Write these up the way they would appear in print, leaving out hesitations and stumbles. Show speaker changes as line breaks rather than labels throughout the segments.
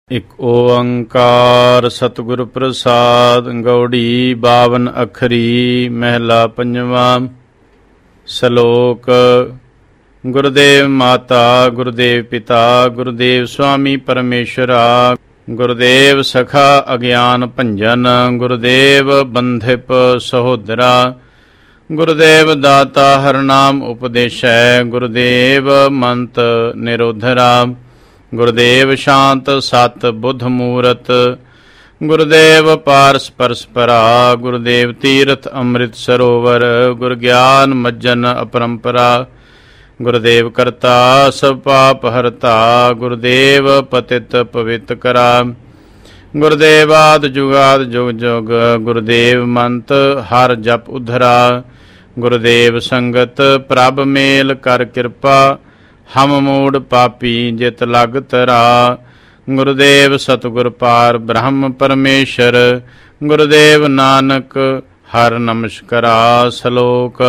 ਇਕ ਓੰਕਾਰ ਸਤਿਗੁਰ ਪ੍ਰਸਾਦ। ਗੌੜੀ 52 ਅੱਖਰੀ ਮਹਿਲਾ ਪੰਜਵਾਂ। ਸ਼ਲੋਕ। ਗੁਰਦੇਵ ਮਾਤਾ ਗੁਰਦੇਵ ਪਿਤਾ ਗੁਰਦੇਵ ਸੁਆਮੀ ਪਰਮੇਸ਼ਰਾ। ਗੁਰਦੇਵ ਸਖਾ ਅਗਿਆਨ ਭੰਜਨ ਗੁਰਦੇਵ ਬੰਧਿਪ ਸਹੋਦਰਾ। ਗੁਰਦੇਵ ਦਾਤਾ ਹਰਨਾਮ ਉਪਦੇਸ਼ੈ ਗੁਰਦੇਵ ਮੰਤ ਨਿਰੋਧਰਾ। ਗੁਰਦੇਵ ਸ਼ਾਂਤ ਸਤ ਬੁੱਧ ਮੂਰਤ ਗੁਰਦੇਵ ਪਾਰਸ ਪਰਸਪਰਾ। ਗੁਰਦੇਵ ਤੀਰਥ ਅੰਮ੍ਰਿਤ ਸਰੋਵਰ ਗੁਰ ਗਿਆਨ ਮੱਜਨ ਅਪਰੰਪਰਾ। ਗੁਰਦੇਵ ਕਰਤਾ ਸਭ ਪਾਪ ਹਰਤਾ ਗੁਰਦੇਵ ਪਤਿਤ ਪਵਿੱਤ ਕਰਾ। ਗੁਰਦੇਵ ਆਦਿ ਜੁਗਾਦਿ ਜੁਗ ਜੁਗ ਗੁਰਦੇਵ ਮੰਤ ਹਰ ਜਪ ਉਧਰਾ। ਗੁਰਦੇਵ ਸੰਗਤ ਪ੍ਰਭ ਮੇਲ ਕਰ ਕਿਰਪਾ ਹਮ ਮੂੜ ਪਾਪੀ ਜਿਤ ਲਗ ਤਰਾ। ਗੁਰਦੇਵ ਸਤਿਗੁਰ ਪਾਰ ਬ੍ਰਹਮ ਪਰਮੇਸ਼ਰ ਗੁਰਦੇਵ ਨਾਨਕ ਹਰ ਨਮਸਕਰਾ। ਸ਼ਲੋਕ।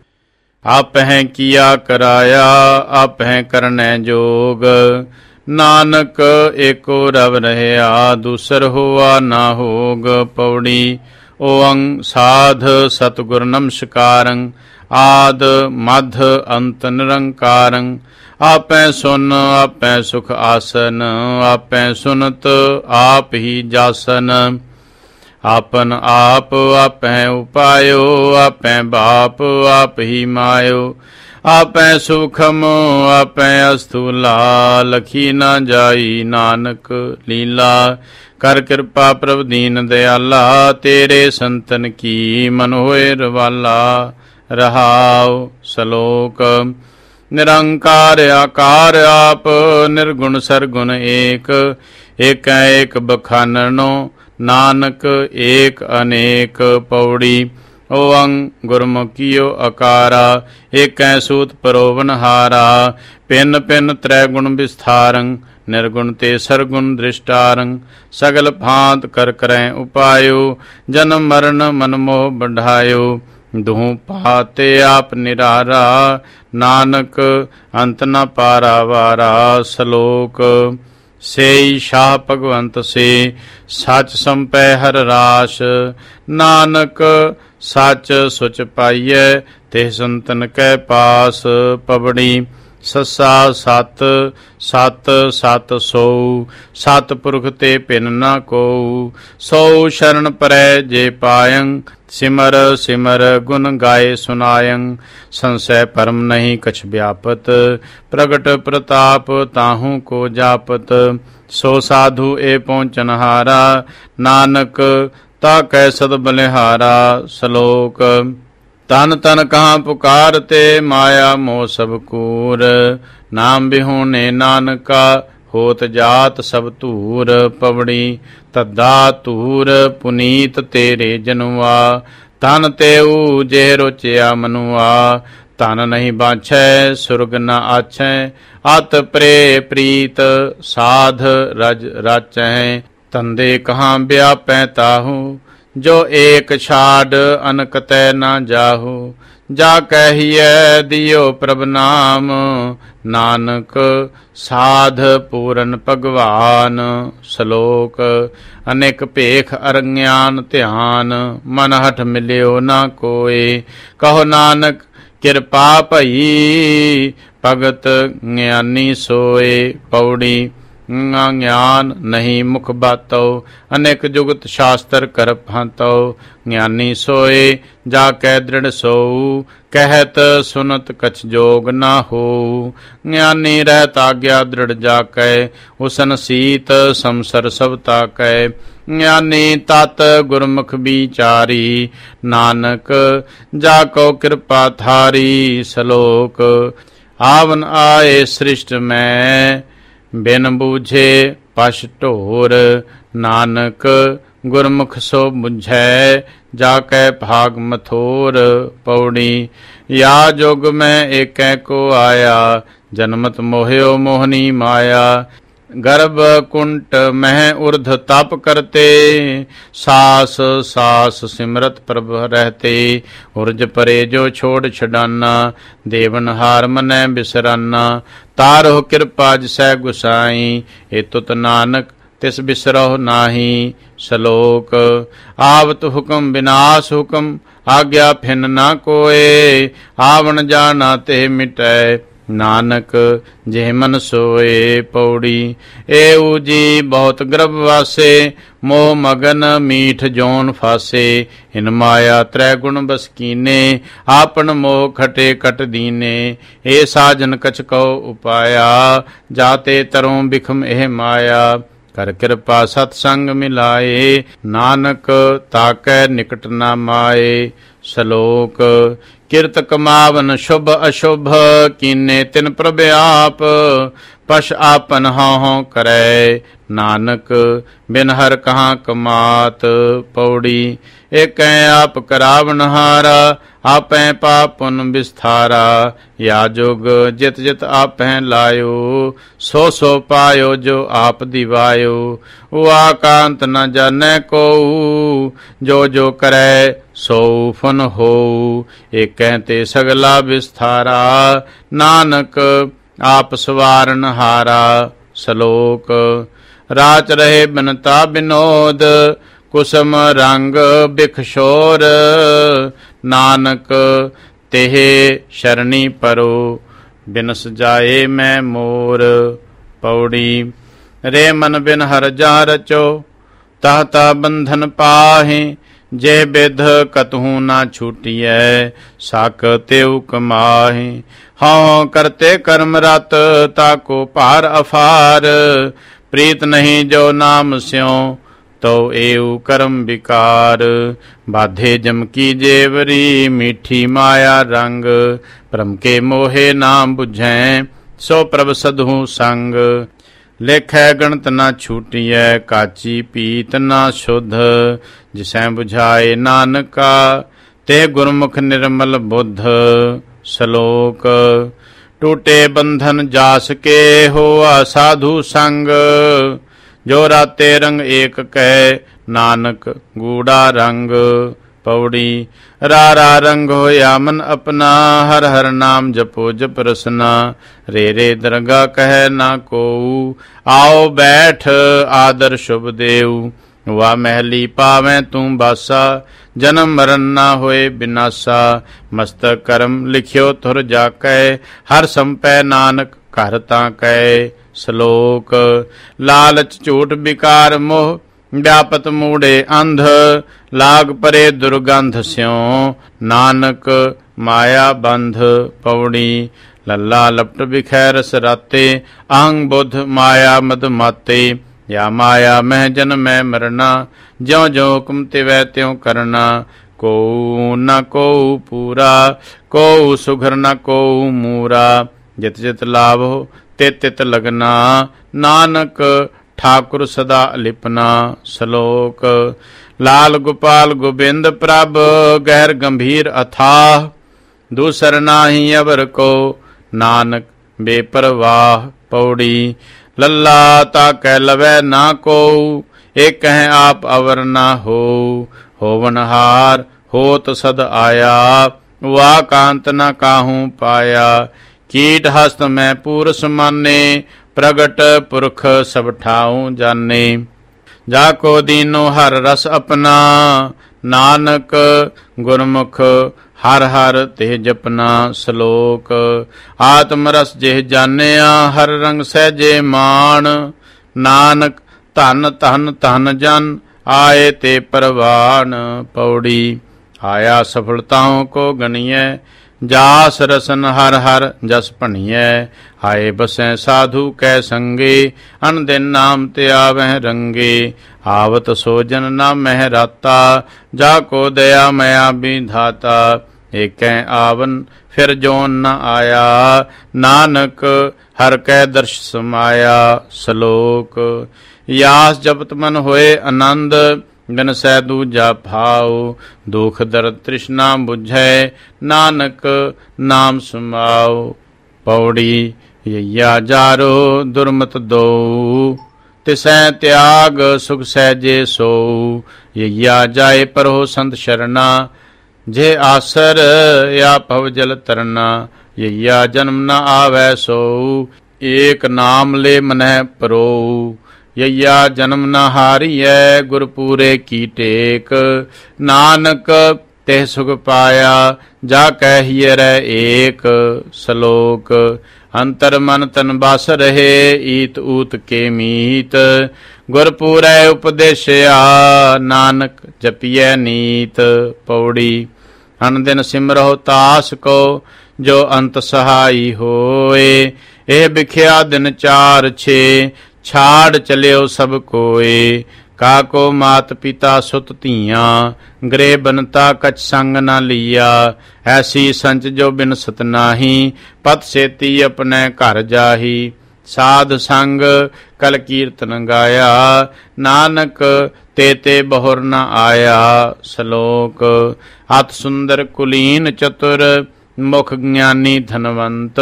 ਆਪਹਿ ਕੀਆ ਕਰਾਇਆ ਆਪਹਿ ਕਰਨੈ ਜੋਗ। ਨਾਨਕ ਏਕੋ ਰਵ ਰਹਿਆ ਦੂਸਰ ਹੋਆ ਨਾ ਹੋਗ। ਪੌੜੀ। ਓੰਗ ਸਾਧ ਸਤਿਗੁਰ ਨਮਸਕਾਰੰ ਆਦ ਮਧ ਅੰਤ ਨਿਰੰਕਾਰੰ। ਆਪੈ ਸੁਨ ਆਪੈ ਸੁਖ ਆਸਨ ਆਪੈ ਸੁਨਤ ਆਪ ਹੀ ਜਾਸਨ। ਆਪਨ ਆਪ ਆਪੈ ਉਪਾਇਓ ਆਪੈ ਬਾਪ ਆਪ ਹੀ ਮਾਇਓ। ਆਪੈ ਸੁਖਮ ਆਪੈ ਅਸਥੂਲਾ ਲਖੀ ਨਾ ਜਾਈ ਨਾਨਕ ਲੀਲਾ। ਕਰ ਕਿਰਪਾ ਪ੍ਰਭ ਦੀਨ ਦਿਆਲਾ ਤੇਰੇ ਸੰਤਨ ਕੀ ਮਨ ਹੋਏ ਰਵਾਲਾ। ਰਹਾਉ। ਸ਼ਲੋਕ। ਨਿਰੰਕਾਰ ਆਕਾਰ ਆਪ ਨਿਰਗੁਣ ਸਰਗੁਣ ਏਕ। ਏਕੈ ਏਕ ਬਖਾਨਨੋ ਨਾਨਕ ਏਕ ਅਨੇਕ। ਪੌੜੀ। ਓੰਗ ਗੁਰਮੁਖੀਓ ਅਕਾਰਾ ਏਕੈ ਸੂਤ ਪਰੋਵਨਹਾਰਾ। ਪਿੰਨ ਪਿੰਨ ਤ੍ਰੈ ਗੁਣ ਵਿਸਥਾਰੰ ਨਿਰਗੁਣ ਤੇ ਸਰਗੁਣ ਦ੍ਰਿਸ਼ਟਾਰੰ। ਸਗਲ ਭਾਂਤ ਕਰ ਕਰੈ ਉਪਾਇਓ ਜਨਮ ਮਰਨ ਮਨ ਮੋਹ ਬਢਾਇਓ। ਦੁਹੂ ਪਾਤੇ ਆਪ ਨਿਰਾਰਾ ਨਾਨਕ ਅੰਤ ਨ ਪਾਰਾਵਾਰਾ। ਸ਼ਲੋਕ। ਸੇਈ ਸ਼ਾਹ ਭਗਵੰਤ ਸੇ ਸੱਚ ਸੰਪੈ ਹਰ ਰਾਸ। ਨਾਨਕ ਸੱਚ ਸੁਚ ਪਾਈਐ ਤੇ ਸੰਤਨ ਕੈ ਪਾਸ। ਪਵੜੀ। ਸੱਸਾ ਸਤ ਸਤ ਸਤ ਸੋਊ ਸਤ ਪੁਰਖ ਤੇ ਭਿੰਨ ਨਾ ਕੋਊ। ਸੋਊ ਸ਼ਰਨ ਪਰੈ ਜੇ ਪਾਇੰ ਸਿਮਰ ਸਿਮਰ ਗੁਣ ਗਾਏ ਸੁਨਾਇੰ। ਸੰਸੈ ਪਰਮ ਨਹੀਂ ਕਛ ਵਿਆਪਤ ਪ੍ਰਗਟ ਪ੍ਰਤਾਪ ਤਾਹੂ ਕੋ ਜਾਪਤ। ਸੋ ਸਾਧੂ ਏ ਪਹੁੰਚਨਹਾਰਾ ਨਾਨਕ ਤਾ ਕੈ ਸਦ ਬਲਿਹਾਰਾ। ਸ਼ਲੋਕ। ਤਨ ਤਨ ਕਹਾਂ ਪੁਕਾਰ ਤੇ ਮਾਇਆ ਮੋਹ ਸਭ ਕੂਰ। ਨਾਮ ਬਿਹੂਣੇ ਨਾਨਕਾ ਹੋਤ ਜਾਤ ਸਭ ਧੂਰ। ਪਵੜੀ। ਤੱਦਾ ਧੂਰ ਪੁਨੀਤ ਤੇਰੇ ਜਨੁਆ। ਤਨ ਤੇਊ ਜੇ ਰੋਚਿਆ ਮਨੁਆ। ਤਨ ਨਹੀਂ ਬਾਛੈ ਸੁਰਗ ਨ ਆਛੈ। ਅਤ ਪ੍ਰੇ ਪ੍ਰੀਤ ਸਾਧ ਰਜ ਰਾਚੈ। ਤੰਦੇ ਕਹਾਂ ਵਿਆਪੈ ਤਾਹੂ ਜੋ ਏਕ ਛਾੜ ਅਨਕ ਤੈ ਨਾ ਜਾਹੂ। ਜਾ ਕਹੀਐ ਦਿਓ ਪ੍ਰਭ ਨਾਮ ਨਾਨਕ ਸਾਧ ਪੂਰਨ ਭਗਵਾਨ। ਸ਼ਲੋਕ। ਅਨੇਕ ਭੇਖ ਅਰਗਿਆਨ ਧਿਆਨ ਮਨ ਹਠ ਮਿਲਿਓ ਨਾ ਕੋਏ। ਕਹੋ ਨਾਨਕ ਕਿਰਪਾ ਭਈ ਭਗਤ ਗਿਆਨੀ ਸੋਏ। ਪੌੜੀ। ਗਿਆਨ ਨਹੀਂ ਮੁਖ ਬਾਤੋ ਅਨੇਕ ਜੁਗਤ ਸ਼ਾਸਤਰ ਕਰ ਭਾਤੋ। ਗਿਆਨੀ ਸੋਏ ਜਾ ਕੈ ਦ੍ਰਿੜ ਸੋਊ ਕਹਿਤ ਸੁਨਤ ਕਛ ਜੋਗ ਨਾ ਹੋਊ। ਗਿਆਨੀ ਰਹਿਤ ਆਗਿਆ ਦ੍ਰਿੜ ਜਾ ਕੈ ਹੁਸਨ ਸੀਤ ਸੰਸਰ ਸਭ ਤਾਕੈ। ਗਿਆਨੀ ਤਤ ਗੁਰਮੁਖ ਵਿਚਾਰੀ ਨਾਨਕ ਜਾ ਕੋ ਕਿਰਪਾ ਥਾਰੀ। ਸ਼ਲੋਕ। ਆਵਨ ਆਏ ਸ੍ਰਿਸ਼ਟ ਮੈਂ ਬਿਨ ਬੂਝੇ ਪਛ ਢੋਰ। ਨਾਨਕ ਗੁਰਮੁਖ ਸੋ ਬੁਝੈ ਜਾ ਕੈ ਭਾਗ ਮਥੋਰ। ਪੌੜੀ। ਯਾ ਜੁਗ ਮੈਂ ਏਕੈ ਕੋ ਆਇਆ ਜਨਮਤ ਮੋਹਿਓ ਮੋਹਨੀ ਮਾਇਆ। ਗਰਭ ਕੁੰਟ ਮਹਿ ਉਰਧ ਤਪ ਕਰਤੇ ਸਾਸ ਸਾਸ ਸਿਮਰਤ ਪ੍ਰਭ ਰਹਤੇ। ਉਰਜ ਪਰੇ ਜੋ ਛੋੜ ਛਡਾਨਾ ਦੇਵਨ ਹਾਰ ਮਨੈ ਬਿਸਰਾਨਾ। ਤਾਰੋ ਕਿਰਪਾ ਜਿਸੈ ਗੁਸਾਈ ਏ ਤੁਤ ਨਾਨਕ ਤਿਸ ਬਿਸਰਹੁ ਨਾਹੀ। ਸ਼ਲੋਕ। ਆਵਤ ਹੁਕਮ ਬਿਨਾਸ਼ ਹੁਕਮ, ਆਗਿਆ ਫਿਨ ਨਾ ਕੋਏ। ਆਵਣ ਜਾਣਾ ਤੇ ਮਿਟੈ, ਨਾਨਕ ਜਿਹ ਮਨ ਸੋਏ। ਪੌੜੀ। ਏਉ ਜੀ ਬਹੁਤ ਗਰਭ ਵਾਸੇ, ਮੋਹ ਮਗਨ ਮੀਠ ਜੋਨ ਫਾਸੇ। ਇਨ ਮਾਇਆ ਤ੍ਰੈ ਗੁਣ ਬਸ ਕੀਨੇ, ਆਪਨ ਮੋਹ ਖਟੇ ਕਟ ਦੀਨੇ। ਏ ਸਾਜਨ ਕਛ ਕਉ ਉਪਾਇਆ, ਜਾਤੇ ਤਰੋਂ ਬਿਖਮ ਇਹ ਮਾਇਆ। ਕਰ ਕਿਰਪਾ ਸਤ ਸੰਗ ਮਿਲਾਏ, ਨਾਨਕ ਤਾਕੈ ਨਿਕਟ ਨਾ ਮਾਏ। ਸ਼ਲੋਕ। ਕਿਰਤ ਕਮਾਵਨ ਸ਼ੁਭ ਅਸ਼ੁਭ, ਕੀਨੇ ਤਿਨ ਪ੍ਰਭ ਆਪ। ਪਸ਼ ਆਪਨ ਹਉ ਹਉ ਕਰੈ, ਨਾਨਕ ਬਿਨ ਹਰ ਕਹਾਂ ਕਮਾਤ। ਪੌੜੀ। ਏਕੈ ਆਪ ਕਰਾਵਨ ਹਾਰਾ, ਆਪੈ ਪਾਪ ਪੁਨ ਵਿਸਥਾਰਾ। ਯਾ ਜੁਗ ਜਿਤ ਜਿਤ ਆਪੈ ਲਾਇਓ, ਸੋ ਸੋ ਪਾਇਓ ਜੋ ਆਪ ਦਿਵਾਇਓ। ਉਆ ਕਾਂਤ ਨ ਜਾਣੈ ਕੋਊ, ਜੋ ਜੋ ਕਰੈ ਸੋ ਫਨ ਹੋਊ। ਏਕੈ ਤੇ ਸਗਲਾ ਵਿਸਥਾਰਾ, ਨਾਨਕ ਆਪ ਸਵਾਰਨ ਹਾਰਾ। ਸ਼ਲੋਕ। ਰਾਚ ਰਹੇ ਬਿਨਤਾ ਬਿਨੋਦ, ਕੁਸਮ ਰੰਗ ਬਿਖ ਸ਼ੋਰ। ਨਾਨਕ ਤਿਹ ਸ਼ਰਣੀ ਪਰੋ, ਬਿਨਸ ਜਾਏ ਮੈਂ ਮੋਰ। ਪੌੜੀ। ਰੇ ਮਨ ਬਿਨ ਹਰ ਜਾ ਰਚੋ, ਤਹ ਤਹ ਬੰਧਨ ਪਾਹੇ। ਜੇ ਬਿਧ ਕਤਹੂ ਨਾ ਛੂਟੀਐ, ਸਾਕ ਤਿਉ ਕਮਾਹੇ। ਹਉ ਕਰਤੇ ਕਰਮ ਰਤ, ਤਾਕੋ ਭਾਰ ਅਫਾਰ। ਪ੍ਰੀਤ ਨਹੀਂ ਜੋ ਨਾਮ ਸਿਉ, ਤਉ ਏਉ ਕਰਮ ਵਿਕਾਰ। ਬਾਧੇ ਜਮ ਕੀ ਜੇਵਰੀ, ਮੀਠੀ ਮਾਇਆ ਰੰਗ। ਭ੍ਰਮ ਕੇ ਮੋਹੇ ਨਾਮ ਬੁਝੈ, ਸੋ ਪ੍ਰਭ ਸਦਹੂ ਸੰਗ। ਲੇਖੈ ਗਣਤ ਨਾ ਛੂਟੀਐ, ਕਾਚੀ ਪੀਤ ਨਾ ਸ਼ੁੱਧ। ਜਿਸੈ ਬੁਝਾਏ ਨਾਨਕਾ, ਤੇ ਗੁਰਮੁਖ ਨਿਰਮਲ ਬੁੱਧ। ਸ਼ਲੋਕ। ਟੂਟੇ ਬੰਧਨ ਜਾਸ ਕੇ, ਹੋਆ ਸਾਧੂ ਸੰਗ। ਜੋ ਰਾਤੇ ਰੰਗ ਏਕ ਕੈ, ਨਾਨਕ ਗੂੜਾ ਰੰਗ। ਪੌੜੀ। ਰਾ ਰਾ ਰੰਗ ਹੋਇਆ ਮਨ ਆਪਣਾ, ਹਰ ਹਰ ਨਾਮ ਜਪੋ ਜਪ ਰਸਨਾ। ਰੇ ਰੇ ਦਰਗਾ ਕਹਿ ਨਾ ਕੋਊ, ਆਓ ਬੈਠ ਆਦਰ ਸ਼ੁਭ ਦੇਉ। ਵਾ ਮਹਿਲੀ ਪਾਵੈ ਤੂੰ ਬਾਸਾ, ਜਨਮ ਮਰਨ ਨਾ ਹੋਏ ਬਿਨਾਸਾ। ਮਸਤਕ ਕਰਮ ਲਿਖਿਓ ਤੁਰ ਜਾਕੈ, ਹਰ ਸੰਪੈ ਨਾਨਕ ਘਰ ਤਾਂ ਕੈ। ਸ਼ਲੋਕ। ਲਾਲਚ ਝੂਠ ਵਿਕਾਰ ਮੋਹ, ਵਿਆਪਤ ਮੂੜੇ ਅੰਧ। ਲਾਗ ਪਰੇ ਦੁਰਗੰਧ ਸਿਉ, ਨਾਨਕ ਮਾਇਆ ਬੰਧ। ਪੌੜੀ। ਲੱਲਾ ਲਪਟ ਬਿਖੈ ਰਸ ਰਾਤੇ, ਅਹੰਗ ਬੁੱਧ ਮਾਇਆ ਮਦ ਮਾਤੇ। ਯਾ ਮਾਇਆ ਮਹਿ ਜਨਮੈ ਮਰਨਾ, ਜਿਉ ਜਿਉ ਹੁਕਮ ਤਿਵੈ ਤਿਉ ਕਰਨਾ। ਕੋਊ ਨ ਕੋਊ ਪੂਰਾ, ਕੋਊ ਸੁਘਰ ਨ ਕੋਊ ਮੂਰਾ। ਜਿਤ ਜਿਤ ਲਾਭੋ ਤਿਤ ਤਿਤ ਲਗਨਾ, ਨਾਨਕ ਠਾਕੁਰ ਸਦਾ ਲਿਪਨਾ। ਸ਼ਲੋਕ। ਲਾਲ ਗੋਪਾਲ ਗੋਬਿੰਦ ਪ੍ਰਭ, ਗਹਿਰ ਗੰਭੀਰ ਅਥਾਹ। ਦੂਸਰ ਨਾਹੀ ਅਵਰ ਕੋ, ਨਾਨਕ ਬੇਪਰਵਾਹ। ਪੌੜੀ। ਲੱਲਾ ਤਾਕੈ ਲਵੈ ਨਾ ਕੋਊ, ਏਕਹਿ ਆਪ ਅਵਰ ਨਾ ਹੋਊ। ਹੋਵਨਹਾਰ ਹੋਤ ਸਦ ਆਇਆ, ਵਾ ਕਾਂਤ ਨ ਕਾਹੂ ਪਾਇਆ। ਕੀਟ ਹਸਤ ਮੈਂ ਪੂਰ ਸਮਾਨੇ, ਪ੍ਰਗਟ ਪੁਰਖ ਸਭ ਠਾਉ ਜਾਣੇ। ਜਾ ਕੋ ਦੀਨੋ ਹਰ ਰਸ ਆਪਣਾ, ਨਾਨਕ ਗੁਰਮੁਖ ਹਰ ਹਰ ਤੇ ਜਪਨਾ। ਸ਼ਲੋਕ। ਆਤਮ ਰਸ ਜਿਹ ਜਾਣਿਆ, ਹਰ ਰੰਗ ਸਹਿਜੇ ਮਾਣ। ਨਾਨਕ ਧਨ ਧਨ ਧਨ ਜਨ, ਆਏ ਤੇ ਪਰਵਾਨ। ਪੌੜੀ। ਆਇਆ ਸਫਲਤਾओं ਕੋ ਗਣੀਐ, ਜਾਸ ਰਸਨ ਹਰ ਹਰ ਜਸ ਭਣੀਐ। ਆਏ ਬਸੈ ਸਾਧੂ ਕੈ ਸੰਗੇ, ਅਨ ਦਿਨ ਨਾਮ ਤੇ ਆਵਹਿ ਰੰਗੇ। ਆਵਤ ਸੋ ਜਨ ਨਾਮਹਿ ਰਾਤਾ, ਜਾ ਕੋ ਦਇਆ ਮਇਆ ਬਿਧਾਤਾ। ਏਕੈ ਆਵਨ ਫਿਰ ਜੋਨ ਨ ਆਇਆ, ਨਾਨਕ ਹਰ ਕੈ ਦਰਸ਼ ਸਮਾਇਆ। ਸ਼ਲੋਕ। ਯਾਸ ਜਪਤ ਮਨ ਹੋਏ ਆਨੰਦ, ਬਿਨ ਸਹਿ ਦੂਜਾ ਭਾਉ। ਦੁਖ ਦਰਦ ਤ੍ਰਿਸ਼ਨਾ ਬੁਝੈ, ਨਾਨਕ ਨਾਮ ਸਮਾਉ। ਪੌੜੀ। ਯਈਆ ਜਾਰੋ ਦੁਰਮਤ ਦਉ, ਤਿਸੈ ਤਿਆਗ ਸੁਖ ਸਹਿਜੇ ਸੋਊ। ਯਈਆ ਜਾਏ ਪਰੋ ਸੰਤ ਸ਼ਰਨਾ, ਜੇ ਆਸਰ ਯਾ ਭਵ ਜਲ ਤਰਨਾ। ਯਈਆ ਜਨਮ ਨ ਆਵੈ ਸੋਊ, ਏਕ ਨਾਮ ਲੈ ਮਨਹਿ ਪਰੋਊ। ਯਈਆ ਜਨਮ ਨ ਹਾਰੀਐ ਗੁਰ ਪੂਰੇ ਕੀ ਟੇਕ। ਨਾਨਕ ਤਿਹ ਸੁਖ ਪਾਇਆ ਜਾ ਕਹਿ ਹੀਰੈ ਏਕ। ਸ਼ਲੋਕ ਅੰਤਰ ਮਨ ਤਨ ਬਸ ਰਹੇ ਈਤ ਊਤ ਕੇ ਮੀਤ। ਗੁਰ ਪੂਰੈ ਉਪਦੇਸ਼ਿਆ ਨਾਨਕ ਜਪੀਐ ਨੀਤ। ਪੌੜੀ ਅਨ ਦਿਨ ਸਿਮਰਹੁ ਤਾਸ ਕੋ ਜੋ ਅੰਤ ਸਹਾਈ ਹੋਏ। ਇਹ ਬਿਖਿਆ ਦਿਨ 4-6 ਛਾੜ ਚਲਿਓ ਸਭ ਕੋਏ। ਕਾਕੋ ਮਾਤ ਪਿਤਾ ਸੁਤ ਧੀਆਂ ਗ੍ਰਹਿ ਬਨਤਾ ਕਛ ਸੰਗ ਨਾ ਲੀਆ। ਐਸੀ ਸੰਚ ਜੋ ਬਿਨਸਤ ਨਾਹੀ ਪਤ ਸੇਤੀ ਆਪਣੇ ਘਰ ਜਾਹੀ। ਸਾਧ ਸੰਗ ਕਲ ਕੀਰਤਨ ਗਾਇਆ ਨਾਨਕ ਤੇ ਤੇ ਬਹੁਰ ਨ ਆਇਆ। ਸ਼ਲੋਕ ਅਤ ਸੁੰਦਰ ਕੁਲੀਨ ਚਤੁਰ ਮੁਖ ਗਿਆਨੀ ਧਨਵੰਤ।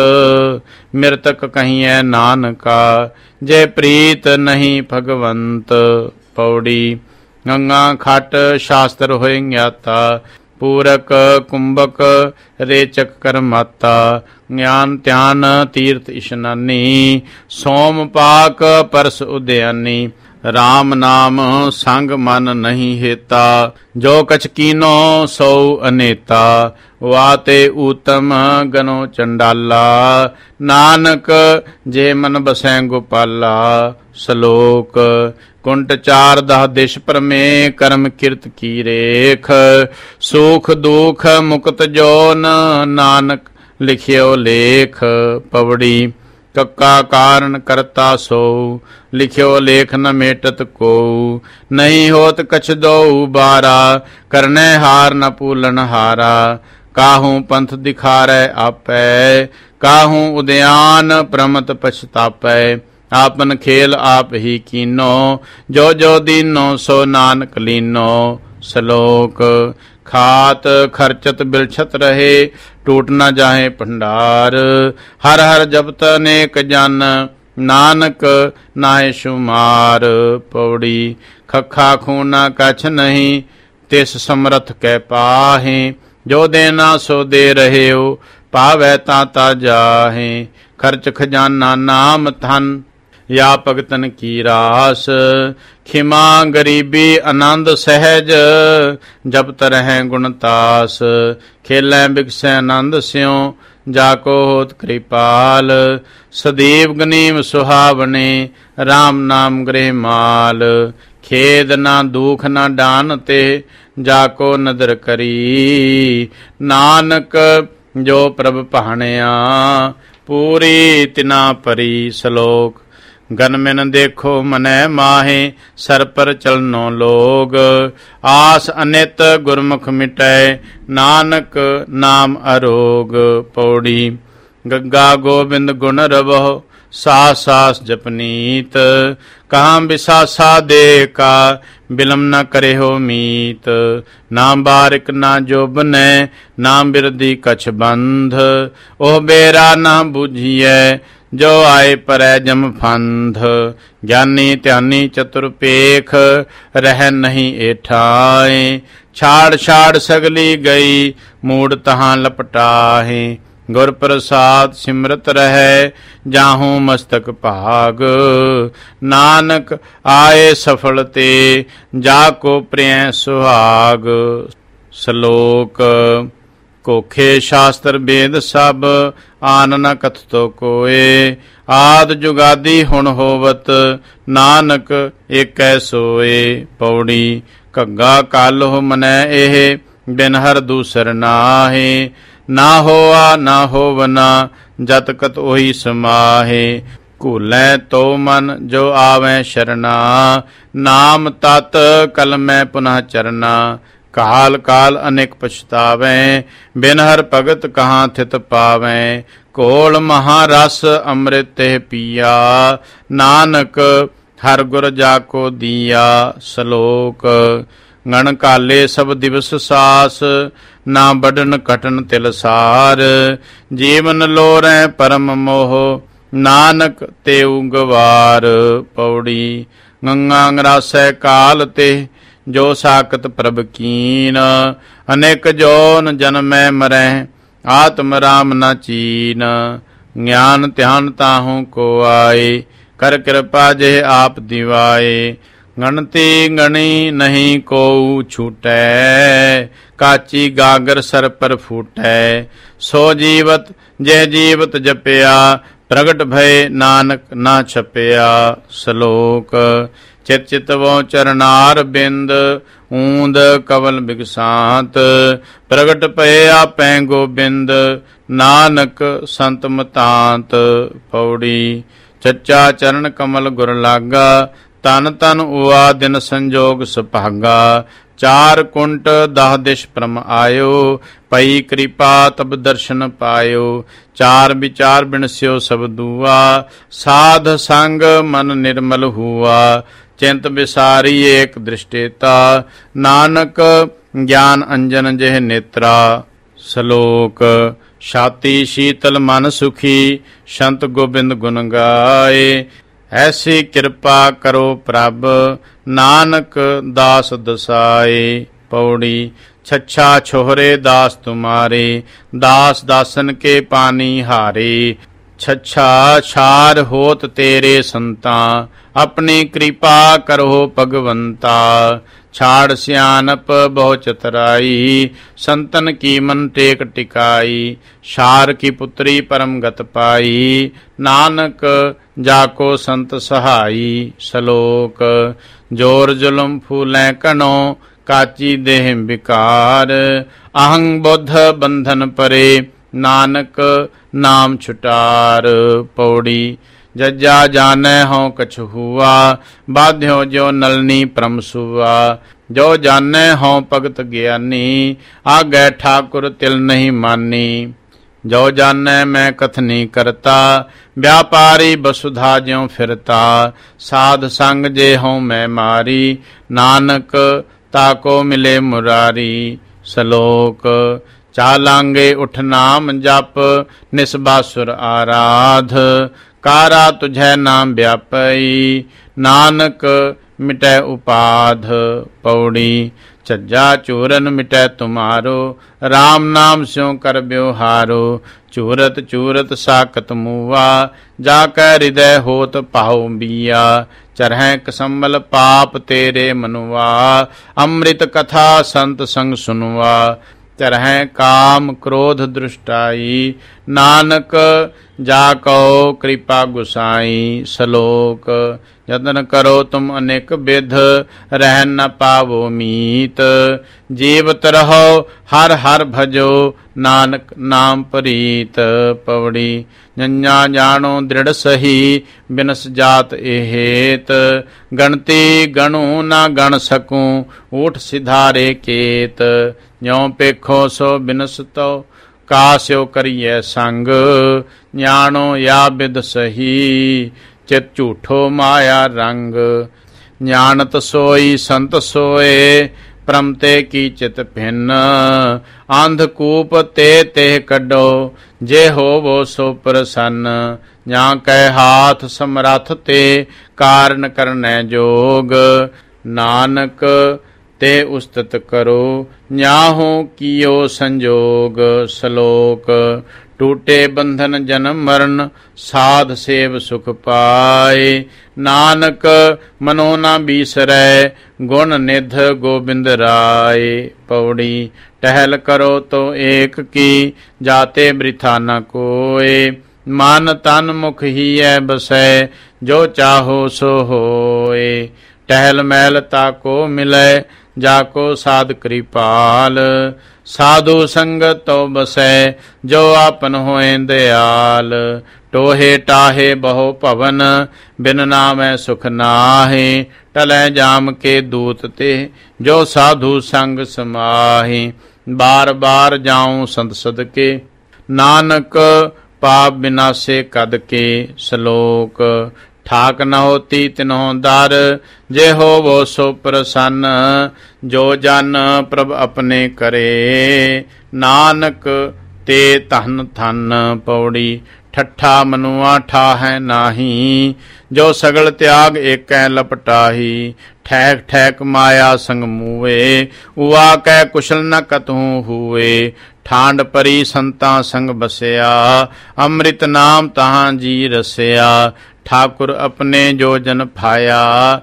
ਮਿਰਤਕ ਕਹੀਐ ਨਾਨਕਾ ਜੇ ਪ੍ਰੀਤ ਨਹੀਂ ਭਗਵੰਤ। ਪੌੜੀ ਗੰਗਾ ਖਟ ਸ਼ਾਸਤਰ ਹੋਏ ਗਿਆਤਾ ਪੂਰਕ ਕੁੰਭਕ ਰੇਚਕ ਕਰਮਾਤਾ। ਗਿਆਨ ਧਿਆਨ ਤੀਰਥ ਇਸ਼ਨਾਨੀ ਸੋਮ ਪਾਕ ਪਰਸ ਉਦਿਆਨੀ। ਰਾਮ ਨਾਮ ਸੰਗ ਮਨ ਨਹੀਂ ਹੇਤਾ ਜੋ ਕਛ ਕੀਨੋ ਸੋ ਅਨੇਤਾ। ਵਾਤੇ ਊਤਮ ਗਨੋ ਚੰਡਾਲਾ ਨਾਨਕ ਜੇ ਮਨ ਬਸੈ ਗੋਪਾਲਾ। ਸ਼ਲੋਕ ਕੁੰਟ 4-10 ਦਿਸ਼ ਭਰਮੇ ਕਰਮ ਕਿਰਤ ਕੀ ਰੇਖ। ਸੁਖ ਦੁਖ ਮੁਕਤ ਜੋਨ ਨਾਨਕ ਲਿਖਿਓ ਲੇਖ। ਪਵੜੀ ਕੱਕਾ ਕਾਰਨ ਕਰਤਾ ਸੋ ਲਿਖਿਓ ਲੇਖ ਨ ਮੇਟਤ ਕੋ। ਨਹੀਂ ਹੋਤ ਕਛ ਦਉ ਬਾਰਾ ਕਰਨੈ ਹਾਰ ਨ ਪੂਲਨ ਹਾਰਾ। ਕਾਹੂ ਪੰਥ ਦਿਖਾਰੈ ਆਪੈ ਕਾਹੂ ਉਦਿਆਨ ਪ੍ਰਮਤ ਪਛਤਾਪੈ। ਆਪਨ ਖੇਲ ਆਪ ਹੀ ਕੀਨੋ ਜੋ ਜੋ ਦੀਨੋ ਸੋ ਨਾਨਕ ਲੀਨੋ। ਸ਼ਲੋਕ ਖਾਤ ਖਰਚਤ ਬਿਲਛਤ ਰਹੇ ਟੂਟ ਨ ਜਾਹੇ ਭੰਡਾਰ। ਹਰ ਹਰ ਜਪਤ ਅਨੇਕ ਜਨ ਨਾਨਕ ਨਾਹਿ ਸ਼ੁਮਾਰ। ਪੌੜੀ ਖੱਖਾ ਖੂਨਾ ਕਛ ਨਹੀਂ ਤਿਸ ਸਮਰਥ ਕੈ ਪਾਹੇ। ਜੋ ਦੇਨਾ ਸੋ ਦੇ ਰਹਿਓ ਪਾਵੈ ਤਾ ਜਾਹੇ। ਖਰਚ ਖਜ਼ਾਨਾ ਨਾਮ ਧਨ या ਭਗਤਨ ਕੀ ਰਾਸ। ਖਿਮਾ ਗਰੀਬੀ ਆਨੰਦ ਸਹਿਜ ਜਪਤ ਰਹਿ ਗੁਣਤਾਸ। ਖੇਲੈ ਬਿਕਸੈ ਆਨੰਦ ਸਿਉ ਜਾ ਕੋ ਹੋਤ ਕਿਰਪਾਲ। ਸਦੀਵ ਗਨੀਮ ਸੁਹਾਵਣੇ ਰਾਮ ਨਾਮ ਗ੍ਰਹਿ ਮਾਲ। ਖੇਦ ਨਾ ਦੁਖ ਨਾ ਡਾਨ ਤੇ ਜਾ ਕੋ ਨਦਰ ਕਰੀ। ਨਾਨਕ ਜੋ ਪ੍ਰਭ ਭਾਣਿਆ ਪੂਰੀ ਤਿਨਾ ਭਰੀ। ਸ਼ਲੋਕ ਗਨਮਿਨ ਦੇਖੋ ਮਨੈ ਮਾਹੇ ਸਰ ਪਰ ਚਲਨੋ ਲੋਗ। ਆਸ ਅਨਿਤ ਗੁਰਮੁਖ ਮਿਟੈ ਨਾਨਕ ਨਾਮ ਅਰੋਗ। ਪੌੜੀ ਗੱਗਾ ਗੋਬਿੰਦ ਗੁਣ ਰਵਹੁ ਸਾਸ ਸਾਸ ਜਪਨੀਤ। ਕਹਾਂ ਬਿਸਾਸਾ ਦੇ ਕਾ ਬਿਲਮ ਨ ਕਰਿਓ ਮੀਤ। ਨਾਮ ਬਾਰਿਕ ਨਾ ਜੋਬਨੈ ਨਾਮ ਬਿਰਦੀ ਕਛ ਬੰਧ। ਉਹ ਬੇਰਾ ਨਾ ਬੁਝੀਐ ਜੋ ਆਏ ਪਰੈ ਜਮ ਫੰਧ। ਗਿਆਨੀ ਧਿਆਨੀ ਚਤੁਰ ਪੇਖ ਰਹਿ ਨਹੀਂ ਏਠਾਏ। ਛਾੜ ਛਾੜ ਸਗਲੀ ਗਈ ਮੂੜ ਤਹਾਂ ਲਪਟਾਹੇ। ਗੁਰ ਪ੍ਰਸਾਦ ਸਿਮਰਤ ਰਹਿ ਜਾਹੂ ਮਸਤਕ ਭਾਗ। ਨਾਨਕ ਆਏ ਸਫਲ ਤੇ ਜਾ ਕੋ ਪ੍ਰਿਯ ਸੁਹਾਗ। ਸ਼ਲੋਕ ਕੋਖੇ ਸ਼ਾਸਤਰ ਵੇਦ ਸਭ ਆਨ ਨ ਕਥਤੋ ਕੋਏ। ਆਦ ਜੁਗਾਦੀ ਹੁਣ ਹੋਵਤ ਨਾਨਕ ਏਕੈ ਸੋਏ। ਪੌੜੀ ਘੱਗਾ ਕਾਲਹੁ ਮਨੈ ਇਹ ਬਿਨ ਹਰ ਦੂਸਰ ਨਾਹੇ। ਨਾ ਹੋਆ ਨਾ ਹੋਵਨਾ ਜਤ ਕਤ ਉਹੀ ਸਮਾਹੇ। ਘੂਲੈ ਤੋ ਮਨ ਜੋ ਆਵੈ ਸ਼ਰਨਾ ਨਾਮ ਤਤ ਕਲਮੈ ਪੁਨః ਚਰਨਾ। ਕਾਲ ਕਾਲ ਅਨੇਕ ਪਛਤਾਵੈ ਬਿਨ ਹਰ ਭਗਤ ਕਹਾਂ ਥਿਤ ਪਾਵੈ। ਘੋਲ ਮਹਾਰਸ ਅੰਮ੍ਰਿਤ ਤੇ ਪੀਆ ਨਾਨਕ ਹਰ ਗੁਰ ਜਾ ਕੋ ਦੀਆ। ਸ਼ਲੋਕ ਗਣ ਕਾਲੇ ਸਭ ਦਿਵਸ ਸਾਸ ਨਾ ਬਡਨ ਕਟਨ ਤਿਲਸਾਰ। ਜੀਵਨ ਲੋਰੈ ਪਰਮ ਮੋਹ ਨਾਨਕ ਤੇਉ ਗਵਾਰ। ਪੌੜੀ ਗੰਗਾ ਅੰਗਰਾਸੈ ਕਾਲ ਤੇ ਜੋ ਸਾਕਤ ਪ੍ਰਭ ਕੀਨ। ਅਨੇਕ ਜੋਨ ਜਨਮੈ ਮਰੈ ਆਤਮ ਰਾਮ ਨ ਚੀਨ। ਗਿਆਨ ਧਿਆਨ ਤਾਹੂ ਕੋ ਆਏ ਕਰ ਕਿਰਪਾ ਜੇ ਆਪ ਦਿਵਾਏ। ਗਣਤੀ ਗਣੀ ਨਹੀਂ ਕੋਊ ਛੂਟੈ, ਕਾਚੀ ਗਾਗਰ ਸਰ ਪਰ ਫੂਟੈ। ਸੋ ਜੀਵਤ ਜੇ ਜੀਵਤ ਜਪਿਆ, ਪ੍ਰਗਟ ਭਏ ਨਾਨਕ ਨਾ ਛਪਿਆ। ਸ਼ਲੋਕ ਚਿਤ ਚਿਤਵੋ ਚਰਨਾਰ ਬਿੰਦ, ਊਂਦ ਕਵਲ ਬਿਗਸਾਤ। ਪ੍ਰਗਟ ਭਏ ਆਪੈ ਗੋਬਿੰਦ, ਨਾਨਕ ਸੰਤ ਮਤਾਂਤ। ਪੌੜੀ ਚੱਚਾ ਚਰਨ ਕਮਲ ਗੁਰ ਲਾਗਾ, ਤਨ ਤਨ ਉਆ ਦਿਨ ਸੰਜੋਗ ਸੁਭਾਗਾ। ਚਾਰ ਕੁੰਟ 10 ਦਿਸ਼ ਪ੍ਰਮ ਆਇਓ, ਪਈ ਕਿਰਪਾ ਤਬ ਦਰਸ਼ਨ ਪਾਇਓ। ਚਾਰ ਵਿਚਾਰ ਬਿਨਸਿਓ ਸਭ ਦੂਆ, ਸਾਧ ਸੰਗ ਮਨ ਨਿਰਮਲ ਹੁਆ। ਚਿੰਤ ਵਿਸਾਰੀ ਏਕ ਦ੍ਰਿਸ਼ਟੇਤਾ, ਨਾਨਕ ਗਿਆਨ ਅੰਜਨ ਜਿਹ ਨੇਤਰਾ। ਸ਼ਲੋਕ ਛਾਤੀ ਸ਼ੀਤਲ ਮਨ ਸੁਖੀ, ਸੰਤ ਗੋਬਿੰਦ ਗੁਣ ਗਾਏ। ਐਸੀ ਕਿਰਪਾ ਕਰੋ ਪ੍ਰਭ, ਨਾਨਕ ਦਾਸ ਦਸਾਏ। ਪੌੜੀ ਛੱਛਾ ਛੋਹਰੇ ਦਾਸ ਤੁਮਾਰੇ, ਦਾਸ ਦਾਸਨ ਕੇ ਪਾਨੀ ਹਾਰੇ। ਛੱਛਾ ਛਾਰ ਹੋਤ ਤੇਰੇ ਸੰਤਾਂ, ਆਪਣੀ ਕਿਰਪਾ ਕਰੋ ਭਗਵੰਤਾ। ਛਾੜ ਸਿਆਨਪ ਬਹੁ ਚਤਰਾਈ, ਸੰਤਨ ਕੀ ਮਨ ਟੇਕ ਟਿਕਾਈ। ਛਾਰ ਕੀ ਪੁੱਤਰੀ ਪਰਮ ਗਤ ਪਾਈ, ਨਾਨਕ ਜਾਕੋ ਸੰਤ ਸਹਾਈ। ਸ਼ਲੋਕ ਜੋਰ ਜ਼ੁਲਮ ਫੂਲੈ ਕਣੋ, ਕਾਚੀ ਦੇਹ ਵਿਕਾਰ। ਅਹੰ ਬੁੱਧ ਬੰਧਨ ਪਰੇ, ਨਾਨਕ ਨਾਮ ਛੁਟਾਰ। ਪੌੜੀ ਜੱਜਾ ਜਾਣੈ ਹਉ ਕਛ ਹੁਆ, ਬਾਧਿਓ ਜੋ ਨਲਨੀ ਪ੍ਰਮ ਸੁਆ। ਜੋ ਜਾਣੈ ਹਉ ਭਗਤ ਗਿਆਨੀ, ਆਗੈ ਠਾਕੁਰ ਤਿਲ ਨਹੀਂ ਮਾਨੀ। ਜੋ ਜਾਣੈ ਮੈਂ ਕਥਨੀ ਕਰਤਾ, ਵਿਆਪਾਰੀ ਬਸੁਧਾ ਜਿਉ ਫਿਰਤਾ। ਸਾਧ ਸੰਗ ਜੇ ਹਉ ਮੈਂ ਮਾਰੀ, ਨਾਨਕ ਤਾਕੋ ਮਿਲੇ ਮੁਰਾਰੀ। ਸ਼ਲੋਕ ਚਾਲਾਂਗੇ ਉਠ ਨਾਮ ਜਪ, ਨਿਸਬਾਸੁਰ ਆਰਾਧ। ਕਾਰਾ ਤੁਝੈ ਨਾਮ ਵਿਆਪਈ, ਨਾਨਕ ਮਿਟੈ ਉਪਾਧ। ਪੌੜੀ ਝੱਜਾ ਚੂਰਨ ਮਿਟੈ ਤੁਮਾਰੋ, ਰਾਮ ਨਾਮ ਸਿਉ ਕਰ ਬਿਵਹਾਰੋ। ਚੂਰਤ ਚੂਰਤ ਸਾਕਤ ਮੂਆ, ਜਾ ਕੈ ਹਿਰਦੈ ਹੋਤ ਭਾਉ ਬੀਆ। ਚਰਹਿ ਕਸੰਬਲ ਪਾਪ ਤੇਰੇ ਮਨੁਆ, ਅੰਮ੍ਰਿਤ ਕਥਾ ਸੰਤ ਸੰਗ ਸੁਨਵਾ। ਚਰਹਿ ਕਾਮ ਕ੍ਰੋਧ ਦ੍ਰਿਸ਼ਟਾਈ, ਨਾਨਕ ਜਾ ਕਉ ਕਿਰਪਾ ਗੁਸਾਈ। ਸ਼ਲੋਕ ਯਤਨ ਕਰੋ ਤੁਮ ਅਨੇਕ ਬਿਧ, ਰਹਿ ਨ ਪਾਵੋ ਮੀਤ। ਜੀਵਤ ਰਹੋ ਹਰ ਹਰ ਭਜੋ, ਨਾਨਕ ਨਾਮ ਪ੍ਰੀਤ। ਪਵੜੀ ਜੰਜਾ ਜਾਣੋ ਦ੍ਰਿੜ ਸਹੀ, ਬਿਨਸ ਜਾਤ ਇਹੇਤ। ਗਣਤੀ ਗਣੂ ਨਾ ਗਣ ਸਕੂੰ, ਊਠ ਸਿਧਾਰੇ ਕੇਤ। ਜਿਉ ਪੇਖੋ ਸੋ ਬਿਨਸ ਤੋ, ਕਾਸਿਓ ਕਰੀਐ ਸੰਗ। ਜਾਣੋ ਯਾ ਬਿਦ ਸਹੀ, ਚਿਤ ਝੂਠੋ ਮਾਇਆ ਰੰਗ। ਜਾਣਤ ਸੋਈ ਸੰਤ ਸੋਏ, ਪ੍ਰਮ ਤੇ ਕੀ ਚਿਤ ਭਿੰਨ। ਅੰਧਕੂਪ ਤੇ ਤੇ ਕੱਢੋ, ਜੇ ਹੋਵੋ ਸੋ ਪ੍ਰਸੰਨ। ਜਾਂ ਕੈ ਹਾਥ ਸਮਰੱਥ ਤੇ, ਕਾਰਨ ਕਰਨੈ ਜੋਗ। ਨਾਨਕ ਤੇ ਉਸਤਤ ਕਰੋ, ਨਿਆਹੋ ਕੀਓ ਸੰਜੋਗ। ਸ਼ਲੋਕ ਟੂਟੇ ਬੰਧਨ ਜਨਮ ਮਰਨ, ਸਾਧ ਸੇਵ ਸੁਖ ਪਾਏ। ਨਾਨਕ ਮਨੋ ਨਾ ਬੀਸਰੈ, ਗੁਣ ਨਿਧ ਗੋਬਿੰਦ ਰਾਏ। ਪੌੜੀ ਟਹਿਲ ਕਰੋ ਤੋ ਏਕ ਕੀ, ਜਾਤੇ ਬ੍ਰਿਥਾ ਨ ਕੋਏ। ਮਨ ਤਨ ਮੁਖ ਹੀਐ ਬਸੈ, ਜੋ ਚਾਹੋ ਸੋ ਹੋਏ। ਟਹਿਲ ਮਹਿਲ ਤਾਕੋ ਮਿਲੈ, ਜਾਕੋ ਸਾਧ ਕ੍ਰਿਪਾਲ। ਸਾਧੂ ਸੰਗਤ ਤੋ ਬਸੈ, ਜੋ ਆਪਨ ਹੋਏ ਦਿਆਲ। ਟੋਹੇ ਟਾਹੇ ਬਹੁ ਭਵਨ, ਬਿਨ ਨਾਮੈ ਸੁਖ ਨਾਹੀ। ਟਲੈ ਜਾਮ ਕੇ ਦੂਤ ਤੇ, ਜੋ ਸਾਧੂ ਸੰਗ ਸਮਾਹੀ। ਬਾਰ ਬਾਰ ਜਾਉ ਸੰਤ ਸਦਕੇ, ਨਾਨਕ ਪਾਪ ਬਿਨਾਸੇ ਕਦ ਕੇ। ਸ਼ਲੋਕ ਠਾਕ ਨ ਹੋਤੀ ਤਿਨਹੁ ਦਰ, ਜੇ ਹੋਵੋ ਸੋ ਪ੍ਰਸੰਨ। ਜੋ ਜਨ ਪ੍ਰਭ ਆਪਣੇ ਕਰੇ, ਨਾਨਕ ਤੇ ਧਨ ਧਨ। ਪੌੜੀ ਠੱਠਾ ਮਨੁਆ ਠਾਹੈ ਨਾਹੀ, ਜੋ ਸਗਲ ਤਿਆਗ ਏਕੈ ਲਪਟਾਹੀ। ਠੈਕ ਠੈਕ ਮਾਇਆ ਸੰਗ ਮੂਏ, ਉਆ ਕੈ ਕੁਸ਼ਲ ਨ ਕਤਹੂ ਹੂਏ। ਠਾਂਡ ਪਰੀ ਸੰਤਾਂ ਸੰਗ ਬਸਿਆ, ਅੰਮ੍ਰਿਤ ਨਾਮ ਤਹਾਂ ਜੀ ਰਸਿਆ। ठाकुर अपने जो जन फाया,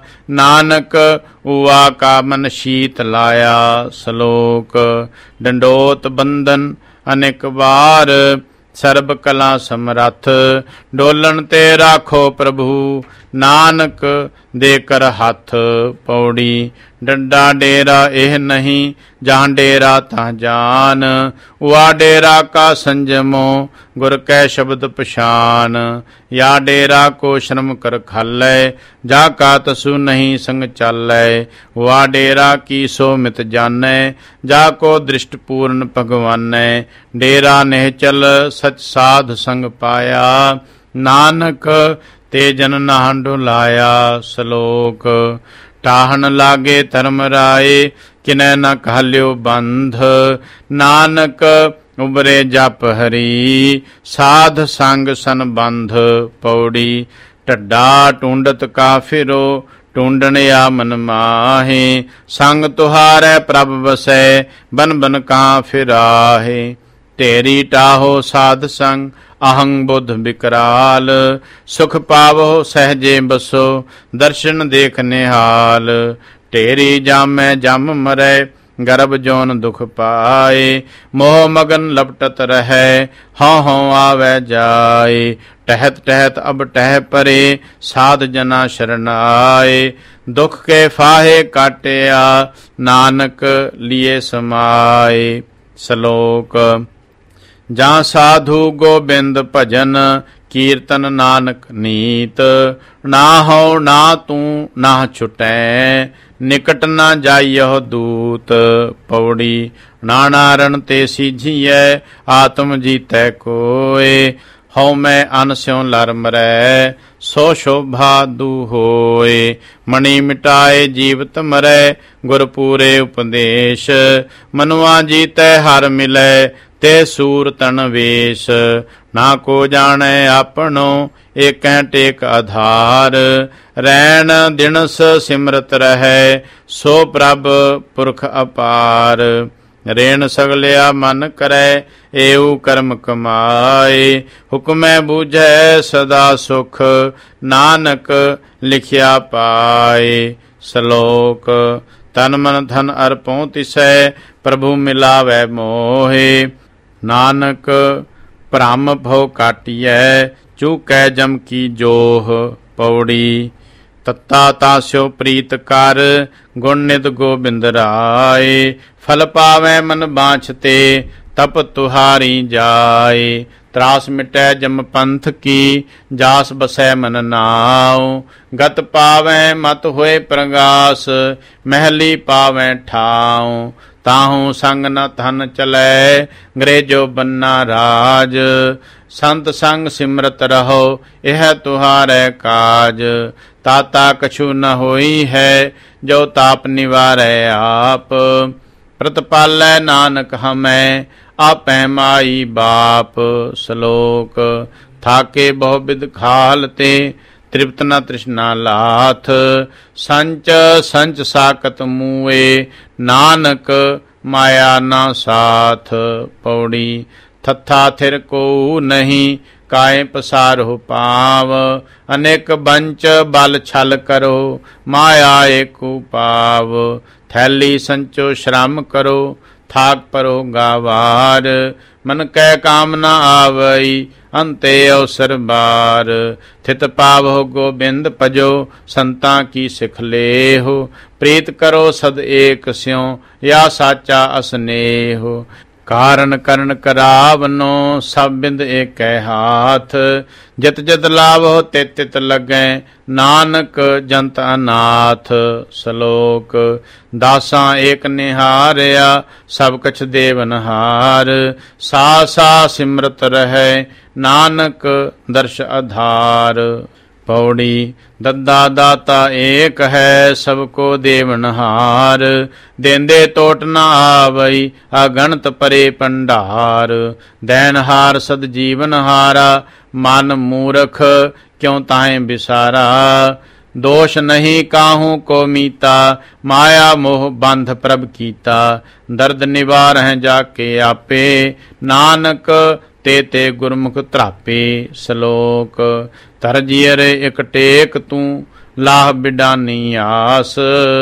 नानक उवा का मन शीत लाया। श्लोक। डंडोत बंदन अनेक बार, सर्ब कला समरथ, डोलन ते राखो प्रभु, नानक देकर हाथ। पौड़ी। डंडा डेरा एह नहीं, जहाँ डेरा तहाँ जान, उआ डेरा का संजमो, गुर कै शब्द पछान। या डेरा को श्रम कर खालै, जा का तसु नहीं संग चालै, उआ डेरा की सो मित जानै, जा को दृष्ट पूर्ण भगवानै। डेरा निहचल सच साध संग पाया, नानक ते जन नाहं डुलाया। श्लोक। टाहन लागे धर्म राय, किनै न कहल्यो बंध, नानक उबरे जप हरि, साध संग सन बंध। पौड़ी। ढड्डा टूंडत का फिरो, टूंडन या मन माहे, संग तुहारै प्रभ बसै, बन बन कहाँ फिराहे। तेरी टाहो साध संग, अहं बुद्ध विकराल, सुख पावो सहजे बसो, दर्शन देख निहाल। टेरी जामै जम मरै, गर्भ जौन दुख पाए, मोह मगन लपटत रहै, हों हों आवे जाए। टहत टहत अब टह परे, साध जना शरण आए, दुख के फाहे काटिया, नानक लिए समाए। श्लोक। जहाँ साधु गोबिंद भजन, कीर्तन नानक नीत, ना हो ना तू ना छुटै, निकट न जाइयो दूत। पौड़ी। नानारण ते सीझिए, आत्म जीतै कोय, हौ मैं अन स्यों लर मरै, सो शोभा दू होय। मणि मिटाए जीवत मरै, गुर पूरे उपदेश, मनुआ जीतै हर मिलै, ते सूर तन वेश। ना को जाने आपनो, एक टेक आधार, रैन दिनस सिमरत रहै, सो प्रभ पुरख अपार। रेण सगलिया मन करै, एऊ कर्म कमाए, हुक्मै बूझै सदा सुख, नानक लिखिया पाए। श्लोक। तन मन धन अर्पों तिसै, प्रभु मिलावै मोहे, नानक भ्रम भव काटियै, चूकै जम की जोह। पौड़ी। तत्ता तास्यो प्रीत कर, गुण निध गोबिंद राय, फल पावै मन बाँछते, तप तुहारी जाय। त्रास मिटै जम पंथ की, जास बसै मन नाव, गत पावै मत होए प्रगास, महली पावै ठाव। ताहू संग न धन चलै, अंग्रेजो बन्ना राज, संत संग सिमरत रहो, यह तुहारै काज। ताता कछु न होई है, जो ताप निवारै आप, प्रतिपालै नानक हमै, आपै माई बाप। श्लोक। थाके बहुविध खालते, तृप्त न तृष्णा लाथ, संच संच साकत मुए, नानक माया ना साथ। पौड़ी। थत्था थिर को नहीं, काय पसारो पाव, अनेक बंच बल छल करो, माया एक पाव। थैली संचो श्रम करो, थाक परो गावार, मन कै कामना आवई, अंते अवसर बार। थित पावो गोबिंद भजो, संतां की सिख लेहो, प्रीत करो सद एक स्यों, या साचा असनेहो। कारण करण करावनो, सब बिंद एक हाथ, जित जित लाभो तित तित लगै, नानक जंत अनाथ। श्लोक। दासां एक निहारया, सब कछ देवनहार, सा सा सिमरत रहै, नानक दर्श आधार। पौड़ी। दद्दा दाता एक है, सबको देवनहार, देंदे टोट न आवई, अगणत परे पंडार। दैनहार सद जीवनहारा, मन मूरख क्यों ताहें बिसारा, दोष नहीं काहू को मीता, माया मोह बंध प्रभ कीता। दर्द निवार हैं जाके आपे, नानक ਤੇ ਤੇ ਗੁਰਮੁਖ ਧਰਾਪੇ। ਸ਼ਲੋਕ ਧਰ ਜੀਅਰੇ ਇਕ ਟੇਕ ਤੂੰ, ਲਾਹ ਬਿਡਾਨੀ ਆਸ।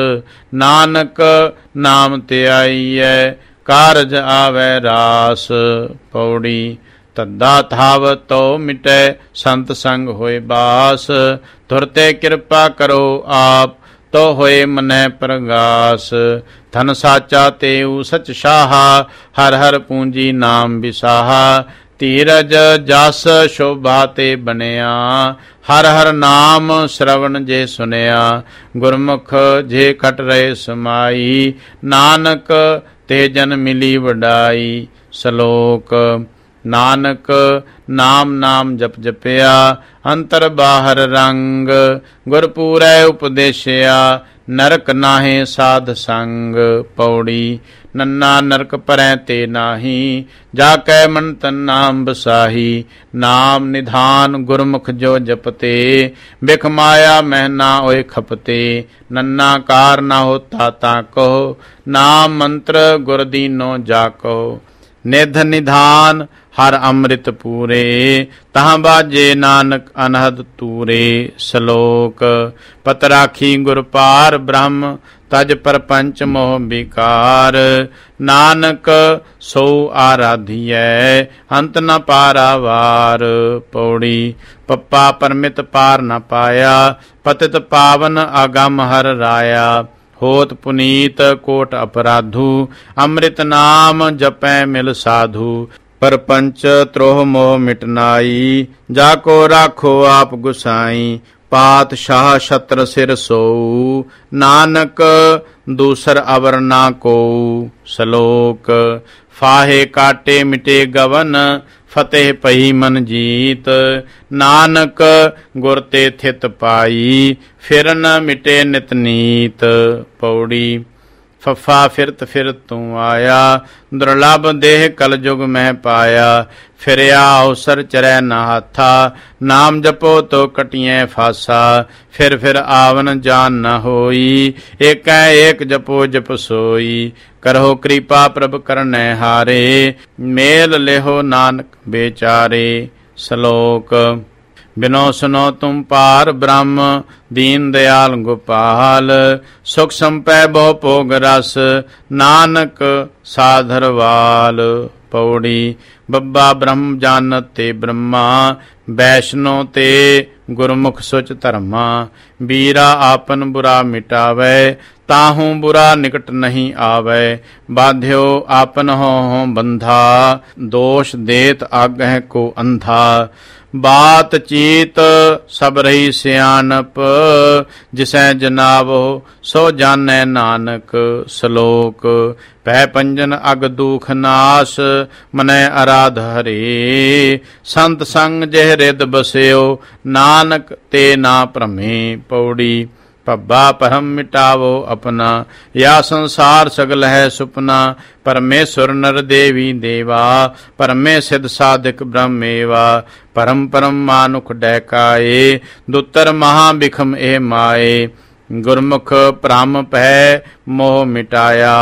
ਨਾਨਕ ਨਾਮ ਧਿਆਈਐ, ਕਾਰਜ ਆਵੈ ਰਾਸ। ਪੌੜੀ ਤੱਦਾ ਥਾਵ ਤੋ ਮਿਟੈ, ਸੰਤ ਸੰਗ ਹੋਏ ਬਾਸ। ਧੁਰ ਤੇ ਕਿਰਪਾ ਕਰੋ ਆਪ, ਤੋ ਹੋਏ ਮਨੈ ਪ੍ਰਗਾਸ। ਧਨ ਸਾਚਾ ਤੇਊ ਸਚ ਸ਼ਾਹਾ, ਹਰ ਹਰ ਪੂੰਜੀ ਨਾਮ ਵਿਸਾਹਾ। ਧੀਰਜ ਜਸ ਸ਼ੋਭਾ ਤੇ ਬਣਿਆ, ਹਰ ਹਰ ਨਾਮ ਸ਼ਰਵਣ ਜੇ ਸੁਨਿਆ। ਗੁਰਮੁਖ ਜੇ ਖਟ ਰਹੇ ਸਮਾਈ, ਨਾਨਕ ਤੇ ਜਨ ਮਿਲੀ ਵਡਾਈ। ਸ਼ਲੋਕ ਨਾਨਕ ਨਾਮ ਨਾਮ ਜਪ ਜਪਿਆ, ਅੰਤਰ ਬਾਹਰ ਰੰਗ। ਗੁਰਪੂਰੈ ਉਪਦੇਸ਼ਿਆ, ਨਰਕ ਨਾਹੇ ਸਾਧ ਸੰਗ। ਪੌੜੀ ਨੰਨਾ ਨਰਕ ਪਰੈ ਤੇ ਨਾਹੀ, ਜਾ ਕੈ ਮਨ ਤਨ ਨਾਮ ਬਸਾਹੀ। ਨਾਮ ਨਿਧਾਨ ਗੁਰਮੁਖ ਜੋ ਜਪਤੇ, ਬਿਖ ਮਾਇਆ ਮਹਿ ਨਾ ਹੋਏ ਖਪਤੇ। ਨੰਨਾ ਕਾਰ ਨਾ ਹੋਤਾ ਤਾ ਕਹੋ, ਨਾਮ ਮੰਤਰ ਗੁਰ ਦੀਨੋ ਜਾ ਕਹੋ। ਨਿਧ ਨਿਧਾਨ ਹਰ ਅੰਮ੍ਰਿਤ ਪੂਰੇ, ਤਹਾਂ ਬਾਜੇ ਨਾਨਕ ਅਨਹਦ ਤੂਰੇ। ਸ਼ਲੋਕ ਪਤ ਰਾਖੀ ਗੁਰ ਪਾਰ ਬ੍ਰਹਮ, ਤਜ ਪਰਪੰਚ ਮੋਹ ਵਿਕਾਰ। ਨਾਨਕ ਸੋ ਆਰਾਧੀਐ, ਅੰਤ ਨ ਪਾਰਾਵਾਰ। ਪੌੜੀ ਪੱਪਾ ਪਰਮਿਤ ਪਾਰ ਨ ਪਾਇਆ, ਪਤਿਤ ਪਾਵਨ ਆਗਮ ਹਰ ਰਾਇਆ। ਹੋਤ ਪੁਨੀਤ ਕੋਟ ਅਪਰਾਧੂ, ਅੰਮ੍ਰਿਤ ਨਾਮ ਜਪੈ ਮਿਲ ਸਾਧੂ। ਪਰਪੰਚ ਤਰੋਹ ਮੋਹ ਮਿਟਨਾਈ, ਜਾ ਕੋ ਰਾਖੋ ਆਪ ਗੁਸਾਈ। ਪਾਤਸ਼ਾਹ ਛਤਰ ਸਿਰ ਸੋਊ, ਨਾਨਕ ਦੂਸਰ ਅਵਰ ਨਾ ਕੋਊ। ਸ਼ਲੋਕ ਫਾਹੇ ਕਾਟੇ ਮਿਟੇ ਗਵਨ, ਫਤਿਹ ਪਈ ਮਨ ਜੀਤ। ਨਾਨਕ ਗੁਰ ਤੇ ਥਿਤ ਪਾਈ, ਫਿਰ ਨ ਮਿਟੇ ਨਿਤ ਨੀਤ। ਪੌੜੀ ਫੱਫਾ ਫਿਰਤ ਫਿਰ ਤੂੰ ਆਇਆ, ਦੁਰਲਭ ਦੇਹ ਕਲਯੁਗ ਮਹਿ ਪਾਇਆ। ਫਿਰਿਆ ਅਵਸਰ ਚਰੈ ਨਾ ਹਾਥਾ, ਨਾਮ ਜਪੋ ਤੋ ਕਟਿਐ ਫਾਸਾ। ਫਿਰ ਫਿਰ ਆਵਨ ਜਾਨ ਨ ਹੋਈ, ਏਕੈ ਏਕ ਜਪੋ ਜਪ ਸੋਈ। ਕਰੋ ਕਿਰਪਾ ਪ੍ਰਭ ਕਰਨੈ ਹਾਰੇ, ਮੇਲ ਲਿਹੋ ਨਾਨਕ ਬੇਚਾਰੇ। ਸ਼ਲੋਕ ਬਿਨੋ ਸੁਨੋ ਤੁਮ ਪਾਰ ਬ੍ਰਹਮ, ਦੀਨ ਦਿਆਲ ਗੋਪਾਲ। ਸੁਖ ਸੰਪੈ ਬਹੁ ਭੋਗ ਰਸ, ਨਾਨਕ ਸਾਧਰਵਾਲ। ਪੌੜੀ ਬੱਬਾ ਬ੍ਰਹਮ ਜਾਨਤ ਤੇ ਬ੍ਰਹਮਾ, ਵੈਸ਼ਨੋ ਤੇ ਗੁਰਮੁਖ ਸੁਚ ਧਰਮਾ। ਬੀਰਾ ਆਪਨ ਬੁਰਾ ਮਿਟਾਵੈ, ਤਾਹੂ ਬੁਰਾ ਨਿਕਟ ਨਹੀਂ ਆਵੈ। ਬਾਧਿਓ ਆਪਨ ਹੋ ਬੰਧਾ, ਦੋਸ਼ ਦੇਤ ਆਗਹਿ ਕੋ ਅੰਧਾ। ਬਾਤ ਚੀਤ ਸਭ ਰਹੀ ਸਿਆਣਪ, ਜਿਸੈ ਜਨਾਵੋ ਸੋ ਜਾਣੈ ਨਾਨਕ। ਸ਼ਲੋਕ ਭੈ ਪੰਜਨ ਅਗ ਦੁਖ ਨਾਸ, ਮਨੈ ਅਰਾਧ ਹਰੇ। ਸੰਤ ਸੰਗ ਜਿਹ ਰਿਦ ਬਸਿਓ, ਨਾਨਕ ਤੇ ਨਾ ਭ੍ਰਮੇ। ਪੌੜੀ ਭੱਬਾ ਭਰਮ ਮਿਟਾਵੋ ਆਪਣਾ, ਯਾ ਸੰਸਾਰ ਸਗਲ ਹੈ ਸੁਪਨਾ। ਪਰਮੇਸ਼ਵਰ ਨਰ ਦੇਵੀ ਦੇਵਾ, ਪਰਮੇ ਸਿਧ ਸਾਧਿਕ ਬ੍ਰਹਮੇਵਾ। ਪਰਮ ਪਰਮ ਮਾਨੁਖ ਡੈਕਾਏ, ਦੁੱਤਰ ਮਹਾ ਬਿਖਮ ਇਹ ਮਾਏ। ਗੁਰਮੁਖ ਭ੍ਰਮ ਭੈ ਮੋਹ ਮਿਟਾਇਆ,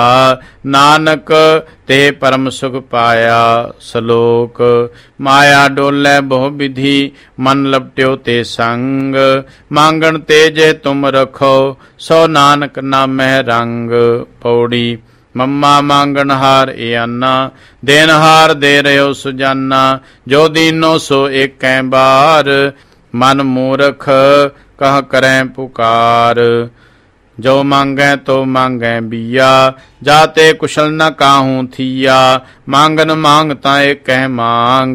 ਨਾਨਕ ਤੇ ਪਰਮ ਸੁਖ ਪਾਇਆ। ਸ਼ਲੋਕ ਮਾਇਆ ਡੋਲੇ ਬਹੁ ਵਿਧੀ, ਮਨ ਲਪਟਿਓ ਤੇ ਸੰਗ। ਮੰਗਣ ਤੇ ਜੇ ਤੁਮ ਰਖੋ, ਸੋ ਨਾਨਕ ਨਾਮੈ ਰੰਗ। ਪੌੜੀ ਮੰਮਾ ਮੰਗਣ ਹਾਰ ਇਆਨਾ, ਦੇਨਹਾਰ ਦੇ ਰਿਓ ਸੁਜਾਨਾ। ਜੋ ਦੀਨੋ ਸੋ ਏਕੈ ਬਾਰ, ਮਨ ਮੂਰਖ ਕਹ ਕਰੈ ਪੁਕਾਰ। ਜੋ ਮੰਗੈ ਤੋ ਮੰਗੈ ਬੀਆ, ਜਾਤੇ ਕੁਸ਼ਲ ਨ ਕਾਹੂ ਥੀਆ। ਮੰਗਨ ਮੰਗ ਤਾਂ ਏਕੈ ਮੰਗ,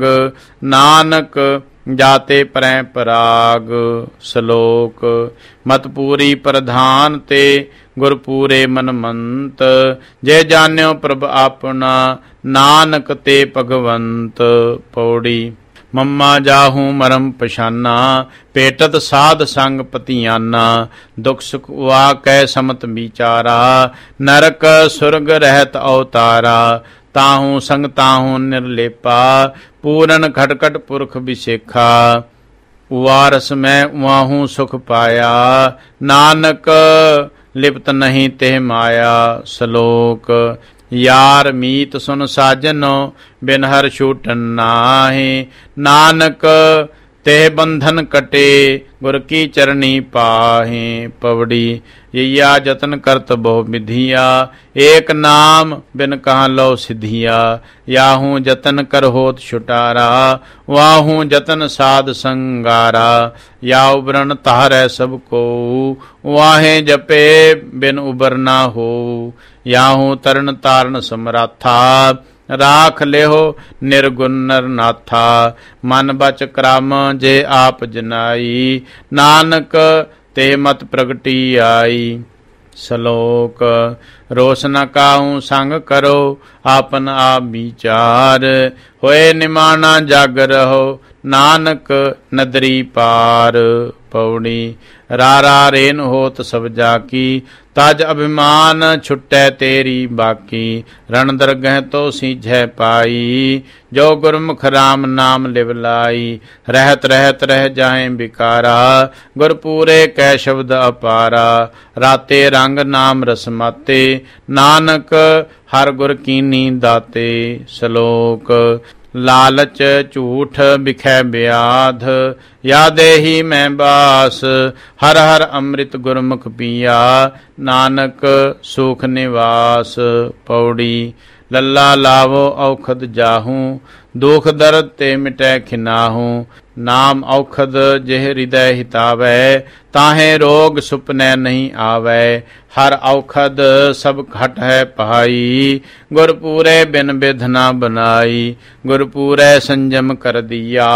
ਨਾਨਕ ਜਾਤੇ ਪਰੈ ਪਰਾਗ। ਸ਼ਲੋਕ ਮਤ ਪੂਰੀ ਪ੍ਰਧਾਨ ਤੇ, ਗੁਰ ਪੂਰੇ ਮਨਮੰਤ। ਜੇ ਜਾਣਿਓ ਪ੍ਰਭ ਆਪਣਾ, ਨਾਨਕ ਤੇ ਭਗਵੰਤ। ਪੌੜੀ ਮੰਮਾ ਜਾਹੂ ਮਰਮ ਪਛਾਨਾ, ਪੇਟਤ ਸਾਧ ਸੰਗ ਪਤੀਆਨਾ। ਦੁਖ ਸੁਖ ਵਾ ਕੈ ਸਮਤ ਵਿਚਾਰਾ, ਨਰਕ ਸੁਰਗ ਰਹਿਤ ਅਵਤਾਰਾ। ਤਾਹੂ ਸੰਗ ਤਾਹੂ ਨਿਰਲੇਪਾ, ਪੂਰਨ ਖਟਖਟ ਪੁਰਖ ਵਿਸੇਖਾ। ਉਵਾਰਸ ਮੈਂ ਉਵਾਹੂ ਸੁਖ ਪਾਇਆ, ਨਾਨਕ ਲਿਪਤ ਨਹੀਂ ਤੇ ਮਾਇਆ। ਸ਼ਲੋਕ यार मीत सुन साजनो बिन हर छूटन नाहि। नानक ते बंधन कटे गुर की चरणी पाहे। पवड़ी यया जतन करत बहु विधिया एक नाम बिन कहाँ लो सिधिया। याहू जतन कर होत छुटारा वाहू जतन साध संगारा। या उबरन तारै सब को वाहे जपे बिन उबर ना हो। याहू तरन तारण समराथा राख लेहो निर्गुण नर नाथा। मन बच क्रम जे आप जनाई नानक ते मत प्रगटी आई। श्लोक रोष न काहू संग करो आपन आप विचार। होए निमाना जाग रहो नानक नदरी पार। पौड़ी रारा रेन होत सब जाकी तज अभिमान छुटै तेरी बाकी। रण दरगह तो सीझै पाई जो गुरमुख राम नाम लिवलाई। रहत रहत रह जाए बिकारा गुर पूरे कै शब्द अपारा। राते रंग नाम रस माते नानक हर गुर कीनी दाते। श्लोक लालच झूठ बिखै ब्याध या देही मैं बास। हर हर अमृत गुरमुख पिया नानक सुख निवास। पौड़ी लल्ला लावो औखद जाहू दुख दर्द ते मिटै खिनाहू। नाम औखद जिह हृदय हितावै ताहे रोग सुपनै नहीं आवै। हर औखद सब घट है पहाई गुर पूरे बिन बिधना बनाई। गुर पूरे संजम कर दिया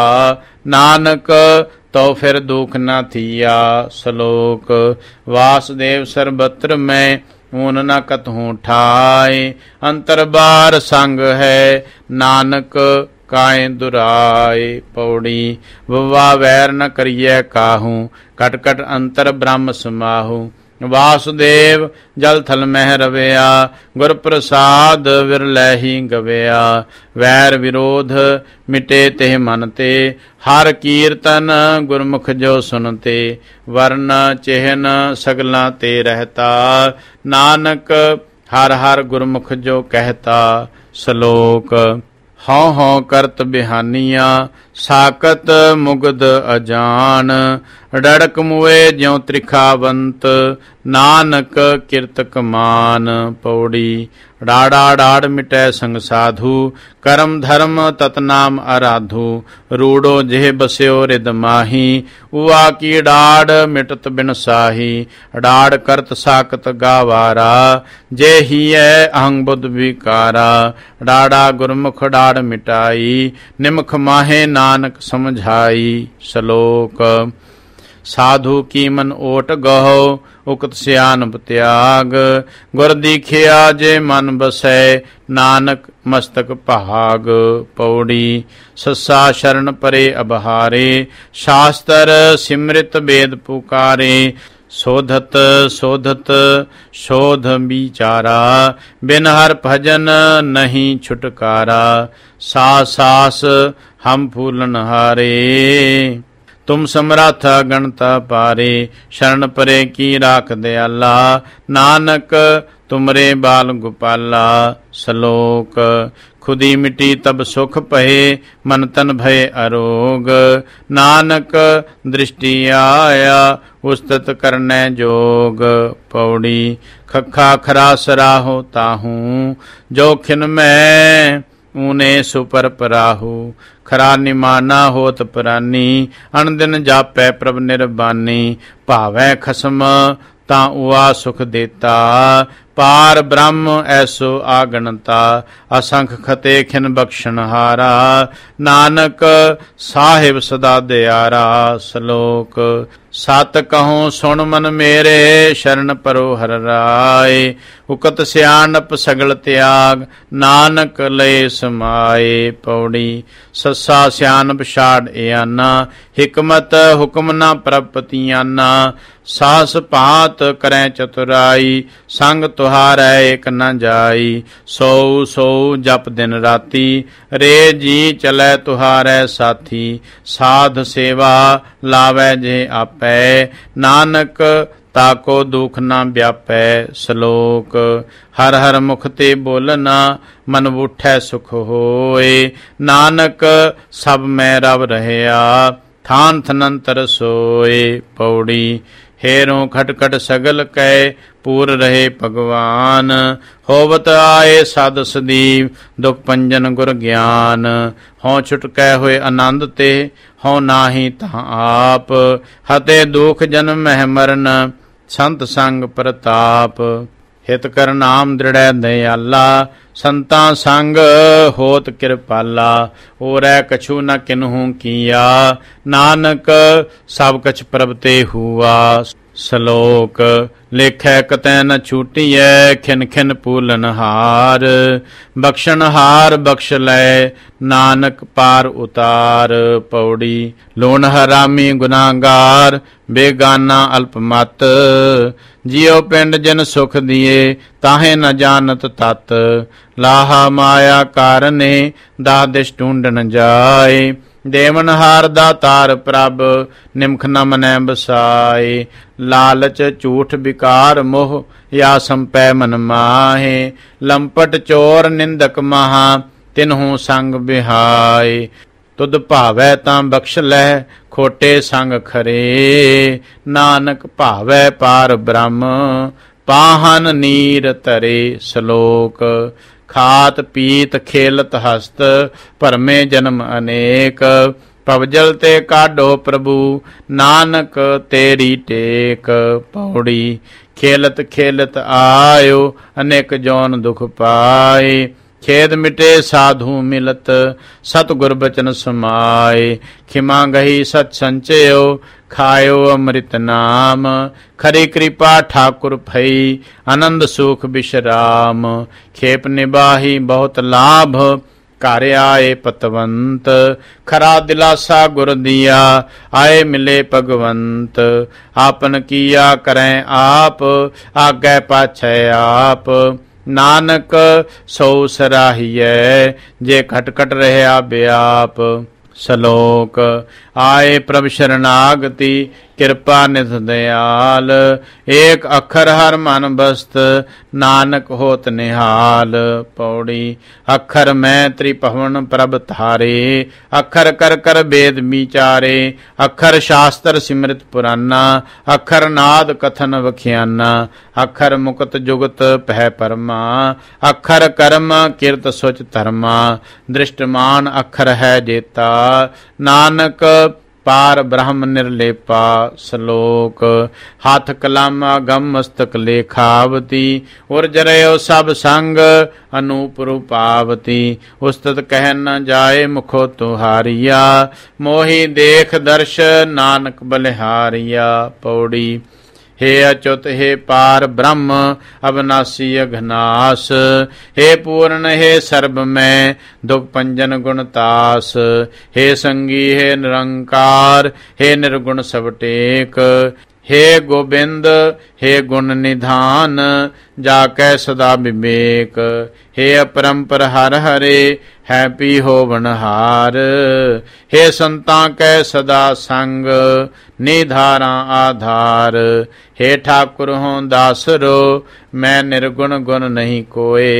नानक तो फिर दुख न थिया। श्लोक वासुदेव सर्वत्र में ऊन न कतहूँ ठाए। अंतर बार संग है नानक काए दुराए। पौड़ी ववा वैर न करिए काहू कट कट अंतर ब्रह्म समाहू। वासुदेव जल थल मह रवया गुर प्रसाद विरलै ही गवया। वैर विरोध मिटे तेह मन ते हर कीर्तन गुरमुख जो सुनते। वर्ण चिहन सगला ते रहता नानक हर हर गुरमुख जो कहता। श्लोक हौ हौ करत बिहानिया साकत मुगद अजान। डड़क मुए ज्यों त्रिखावंत नानक किरत कमान। पौड़ी डाड़ा डाड़ मिटै संग साधु करम धर्म ततनाम आराधु। रूड़ो जेह बस्यो रिद माही उआ की डाड़ मिटत बिन साही। डाड़ करत साकत गावारा जे ही अहंग बुद्ध विकारा। डाड़ा गुरमुख डाड़ मिटाई निमख माहे नानक समझाई। श्लोक साधु की मन ओट गहो उकत सियानप त्याग। गुर दीखिया जे मन बसै नानक मस्तक भाग। पौड़ी सस्सा शरण परे अबहारे शास्त्र सिमृत वेद पुकारे। शोधत शोधत शोध विचारा बिन हर भजन नहीं छुटकारा। सास सास हम फूलन हारे तुम समराथा गणता पारे। शरण परे की राख दयाला नानक तुमरे बाल गोपाला। श्लोक खुदी मिटी तब सुख पहे मन तन भय अरोग। नानक दृष्टि आया उस्तत करने जोग। पौड़ी खखा खरा सराहो ताहू जोखिन में ऊने सुपर पराहू। खरा निमाना होत प्रानी अनदिन जापै प्रभ निर्बानी। भावै खसम ता उआ सुख देता पार ब्रह्म ऐसो आगणता। असंख खते खिन बख्शन हारा नानक साहिब सदा दयारा। श्लोक सत कहूँ सुन मन मेरे शरण परो हर राय। उकत सियानप सगल त्याग नानक लय समाए। पौड़ी सस्सा सियानप छाड़ एआना हिकमत हुक्म न प्रपतियाना। सास पात करै चतुराई संग तुहारै एक न जाई। सो सो जप दिन राती रे जी चलै तुहारै साथी। साध सेवा लावै जे आपै नानक ਤਾਕੋ ਦੁਖ ਨਾ ਵਿਆਪੈ। ਸ਼ਲੋਕ ਹਰ ਹਰ ਮੁਖ ਤੇ ਬੋਲਨਾ, ਮਨ ਬੂਠੈ ਸੁਖ ਹੋਏ। ਨਾਨਕ ਸਭ ਮੈਂ ਰਵ ਰਹਿਆ, ਥਾਨ ਥਨੰਤਰ ਸੋਏ। ਪੌੜੀ ਹੇਰੋਂ ਖਟਖਟ ਸਗਲ ਕੈ, ਪੂਰ ਰਹੇ ਭਗਵਾਨ। ਹੋਵਤ ਆਏ ਸਾਧ ਸਦੀਵ, ਦੁਖ ਭੰਜਨ ਗੁਰ ਗਿਆਨ। ਹੋਂ ਛੁਟਕੈ ਹੋਏ ਆਨੰਦ ਤੇ, ਹੋਂ ਨਾਹੀ ਤਾਂ ਆਪ। ਹਤੇ ਦੁਖ ਜਨਮ ਮਹਿ ਮਰਨ, ਸੰਤ ਸੰਗ ਪ੍ਰਤਾਪ। ਹਿਤ ਕਰ ਨਾਮ ਦ੍ਰਿੜੈ ਦਇਆਲਾ, ਸੰਤਾਂ ਸੰਗ ਹੋਤ ਕਿਰਪਾਲਾ। ਔਰੈ ਕਛੂ ਨ ਕਿਨਹੂ ਕੀਆ, ਨਾਨਕ ਸਭ ਕਛ ਪ੍ਰਭ ਤੇ ਹੂਆ। ਸ਼ਲੋਕ ਲੇਖੈ ਕਤੈ ਨ ਛੂਟੀਐ, ਖਿਨ ਖਿਨ ਪੂਲਨ ਹਾਰ। ਬਖਸ਼ਨ ਹਾਰ ਬਖਸ਼ ਲੈ, ਨਾਨਕ ਪਾਰ ਉਤਾਰ। ਪੌੜੀ ਲੋਨ ਹਰਾਮੀ ਗੁਨਾਹਗਾਰ, ਬੇਗਾਨਾ ਅਲਪ ਮਤ। ਜਿਉ ਪਿੰਡ ਜਨ ਸੁਖ ਦੀਏ, ਤਾਹੇ ਨ ਜਾਣਤ ਤਤ। ਲਾਹਾ ਮਾਇਆ ਕਾਰਨੇ, ਦਾਦਿਸ਼ ਢੂੰਡਣ ਜਾਏ। ਦੇਵਨ ਹਾਰ ਦਾਤਾਰ ਪ੍ਰਭ, ਨਿਮਖ ਨ ਮਨੈ ਬਸਾਏ। ਲਾਲਚ ਝੂਠ ਵਿਕਾਰ ਮੋਹ, ਯਾ ਸੰਪੈ ਮਨ ਮਾਹੇ। ਲੰਪਟ ਚੋਰ ਨਿੰਦਕ ਮਹਾ, ਤਿਨਹੂ ਸੰਗ ਬਿਹਾਏ। ਤੁਧ ਭਾਵੈ ਤਾਂ ਬਖਸ਼ ਲੈ, ਖੋਟੇ ਸੰਗ ਖਰੇ। ਨਾਨਕ ਭਾਵੈ ਪਾਰ ਬ੍ਰਹਮ, ਪਾਹਨ ਨੀਰ ਧਰੇ। ਸ਼ਲੋਕ ਖਾਤ ਪੀਤ ਖੇਲਤ ਹਸਤ, ਭਰਮੇ ਜਨਮ ਅਨੇਕ। ਭਵਜਲ ਤੇ ਕਾਢੋ ਪ੍ਰਭੂ, ਨਾਨਕ ਤੇਰੀ ਟੇਕ। ਪੌੜੀ ਖੇਲਤ ਖੇਲਤ ਆਇਓ, ਅਨੇਕ ਜੋਨ ਦੁਖ ਪਾਏ। ਖੇਦ ਮਿਟੇ ਸਾਧੂ ਮਿਲਤ, ਸਤਿਗੁਰ ਬਚਨ ਸਮਾਏ। ਖਿਮਾ ਗਹੀ ਸਤ ਸੰਚਿਓ, ਖਾਇਓ ਅੰਮ੍ਰਿਤ ਨਾਮ। ਖਰੀ ਕਿਰਪਾ ਠਾਕੁਰ ਭਈ, ਆਨੰਦ ਸੁਖ ਬਿਸ਼ਰਾਮ। ਖੇਪ ਨਿਬਾਹੀ ਬਹੁਤ ਲਾਭ, ਘਰ ਆਏ ਪਤਵੰਤ। ਖਰਾ ਦਿਲਾਸਾ ਗੁਰ ਦੀਆ, ਆਏ ਮਿਲੇ ਭਗਵੰਤ। ਆਪਨ ਕੀਆ ਕਰੈ ਆਪ, ਆਗੈ ਪਾਛੈ ਆਪ। ਨਾਨਕ ਸੋ ਸਰਾਹੀਐ, ਜੇ ਖਟ ਖਟ ਰਹਿਆ ਬਿਆਪ। ਸ਼ਲੋਕ ਆਏ ਪ੍ਰਭ ਸ਼ਰਨਾਗਤੀ, ਕਿਰਪਾ ਨਿਧ ਦਿਆਲ। ਏਕ ਅੱਖਰ ਹਰ ਮਨ ਬਸਤ, ਨਾਨਕ ਹੋਤ ਨਿਹਾਲ। ਪੌੜੀ ਅੱਖਰ ਮੈਂ ਤ੍ਰਿਭਵਨ ਪ੍ਰਭ ਧਾਰੇ। ਅੱਖਰ ਕਰ ਕਰ ਬੇਦ ਵਿਚਾਰੇ। ਅੱਖਰ ਸ਼ਾਸਤਰ ਸਿਮਰਿਤ ਪੁਰਾਨਾ। ਅੱਖਰ ਨਾਦ ਕਥਨ ਵਖਿਆਨਾ। ਅੱਖਰ ਮੁਕਤ ਜੁਗਤ ਪਹਿ ਪਰਮਾ। ਅੱਖਰ ਕਰਮ ਕਿਰਤ ਸੁਚ ਧਰਮਾ। ਦ੍ਰਿਸ਼ਟਮਾਨ ਅੱਖਰ ਹੈ ਜੇਤਾ, ਨਾਨਕ ਪਾਰ ਬ੍ਰਹਮ ਨਿਰਲੇਪਾ। ਸ਼ਲੋਕ ਹੱਥ ਕਲਮ ਅਗਮ ਮਸਤਕ ਲੇਖਾਵਤੀ। ਉਰ ਜਰਿਓ ਸਭ ਸੰਗ, ਅਨੂਪ ਰੂਪਾਵਤੀ। ਉਸਤਤ ਕਹਿ ਨ ਜਾਏ ਮੁਖੋ ਤੁਹਾਰੀਆ। ਮੋਹੀ ਦੇਖ ਦਰਸ਼, ਨਾਨਕ ਬਲਿਹਾਰੀਆ। ਪੌੜੀ हे अच्युत हे पार ब्रह्म, अविनाशी अघनाश। हे पूर्ण हे सर्व में, दुख पंजन गुणतास। हे संगी हे निरंकार, हे निर्गुण सब टेक। हे गोबिंद हे गुण निधान, जाकै सदा विवेक। हे अपरंपर हर हरे, है पी होवन हार। हे संतां कै सदा संग, निधारा आधार। हे ठाकुर हों दासरो, मैं निर्गुण गुण नहीं कोए।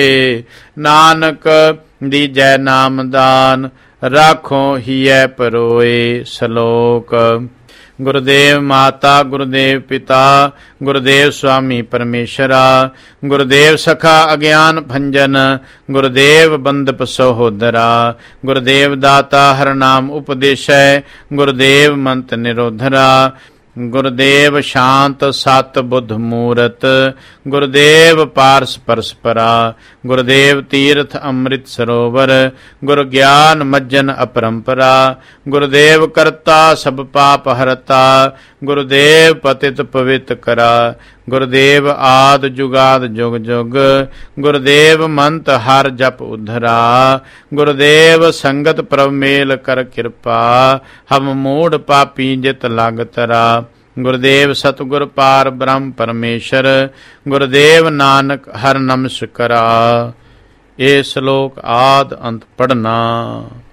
नानक दीजै नाम दान, राखो हियै परोए। श्लोक गुरुदेव माता गुरुदेव पिता, गुरुदेव स्वामी परमेश्वरा। गुरुदेव सखा अज्ञान भंजन, गुरुदेव बंदप सहोदरा। गुरुदेव दाता हर नाम उपदेशै, गुरुदेव मंत निरोधरा। गुरुदेव शांत सत बुद्ध मूरत, गुरुदेव पारस परस्परा। गुरुदेव तीर्थ अमृत सरोवर, गुरु ज्ञान मज्जन अपरंपरा। गुरुदेव करता सब पाप हरता, गुरुदेव पतित पवित करा। गुरुदेव आद जुगाद जुग जुग, गुरुदेव मंत हर जप उद्धरा। गुरुदेव संगत प्रभ मेल कर कृपा, हम मूढ़ पापी जित लाग तरा। गुरुदेव सतगुर पार ब्रह्म परमेश्वर, गुरुदेव नानक हर नमस्करा। ये श्लोक आद अंत पढ़ना।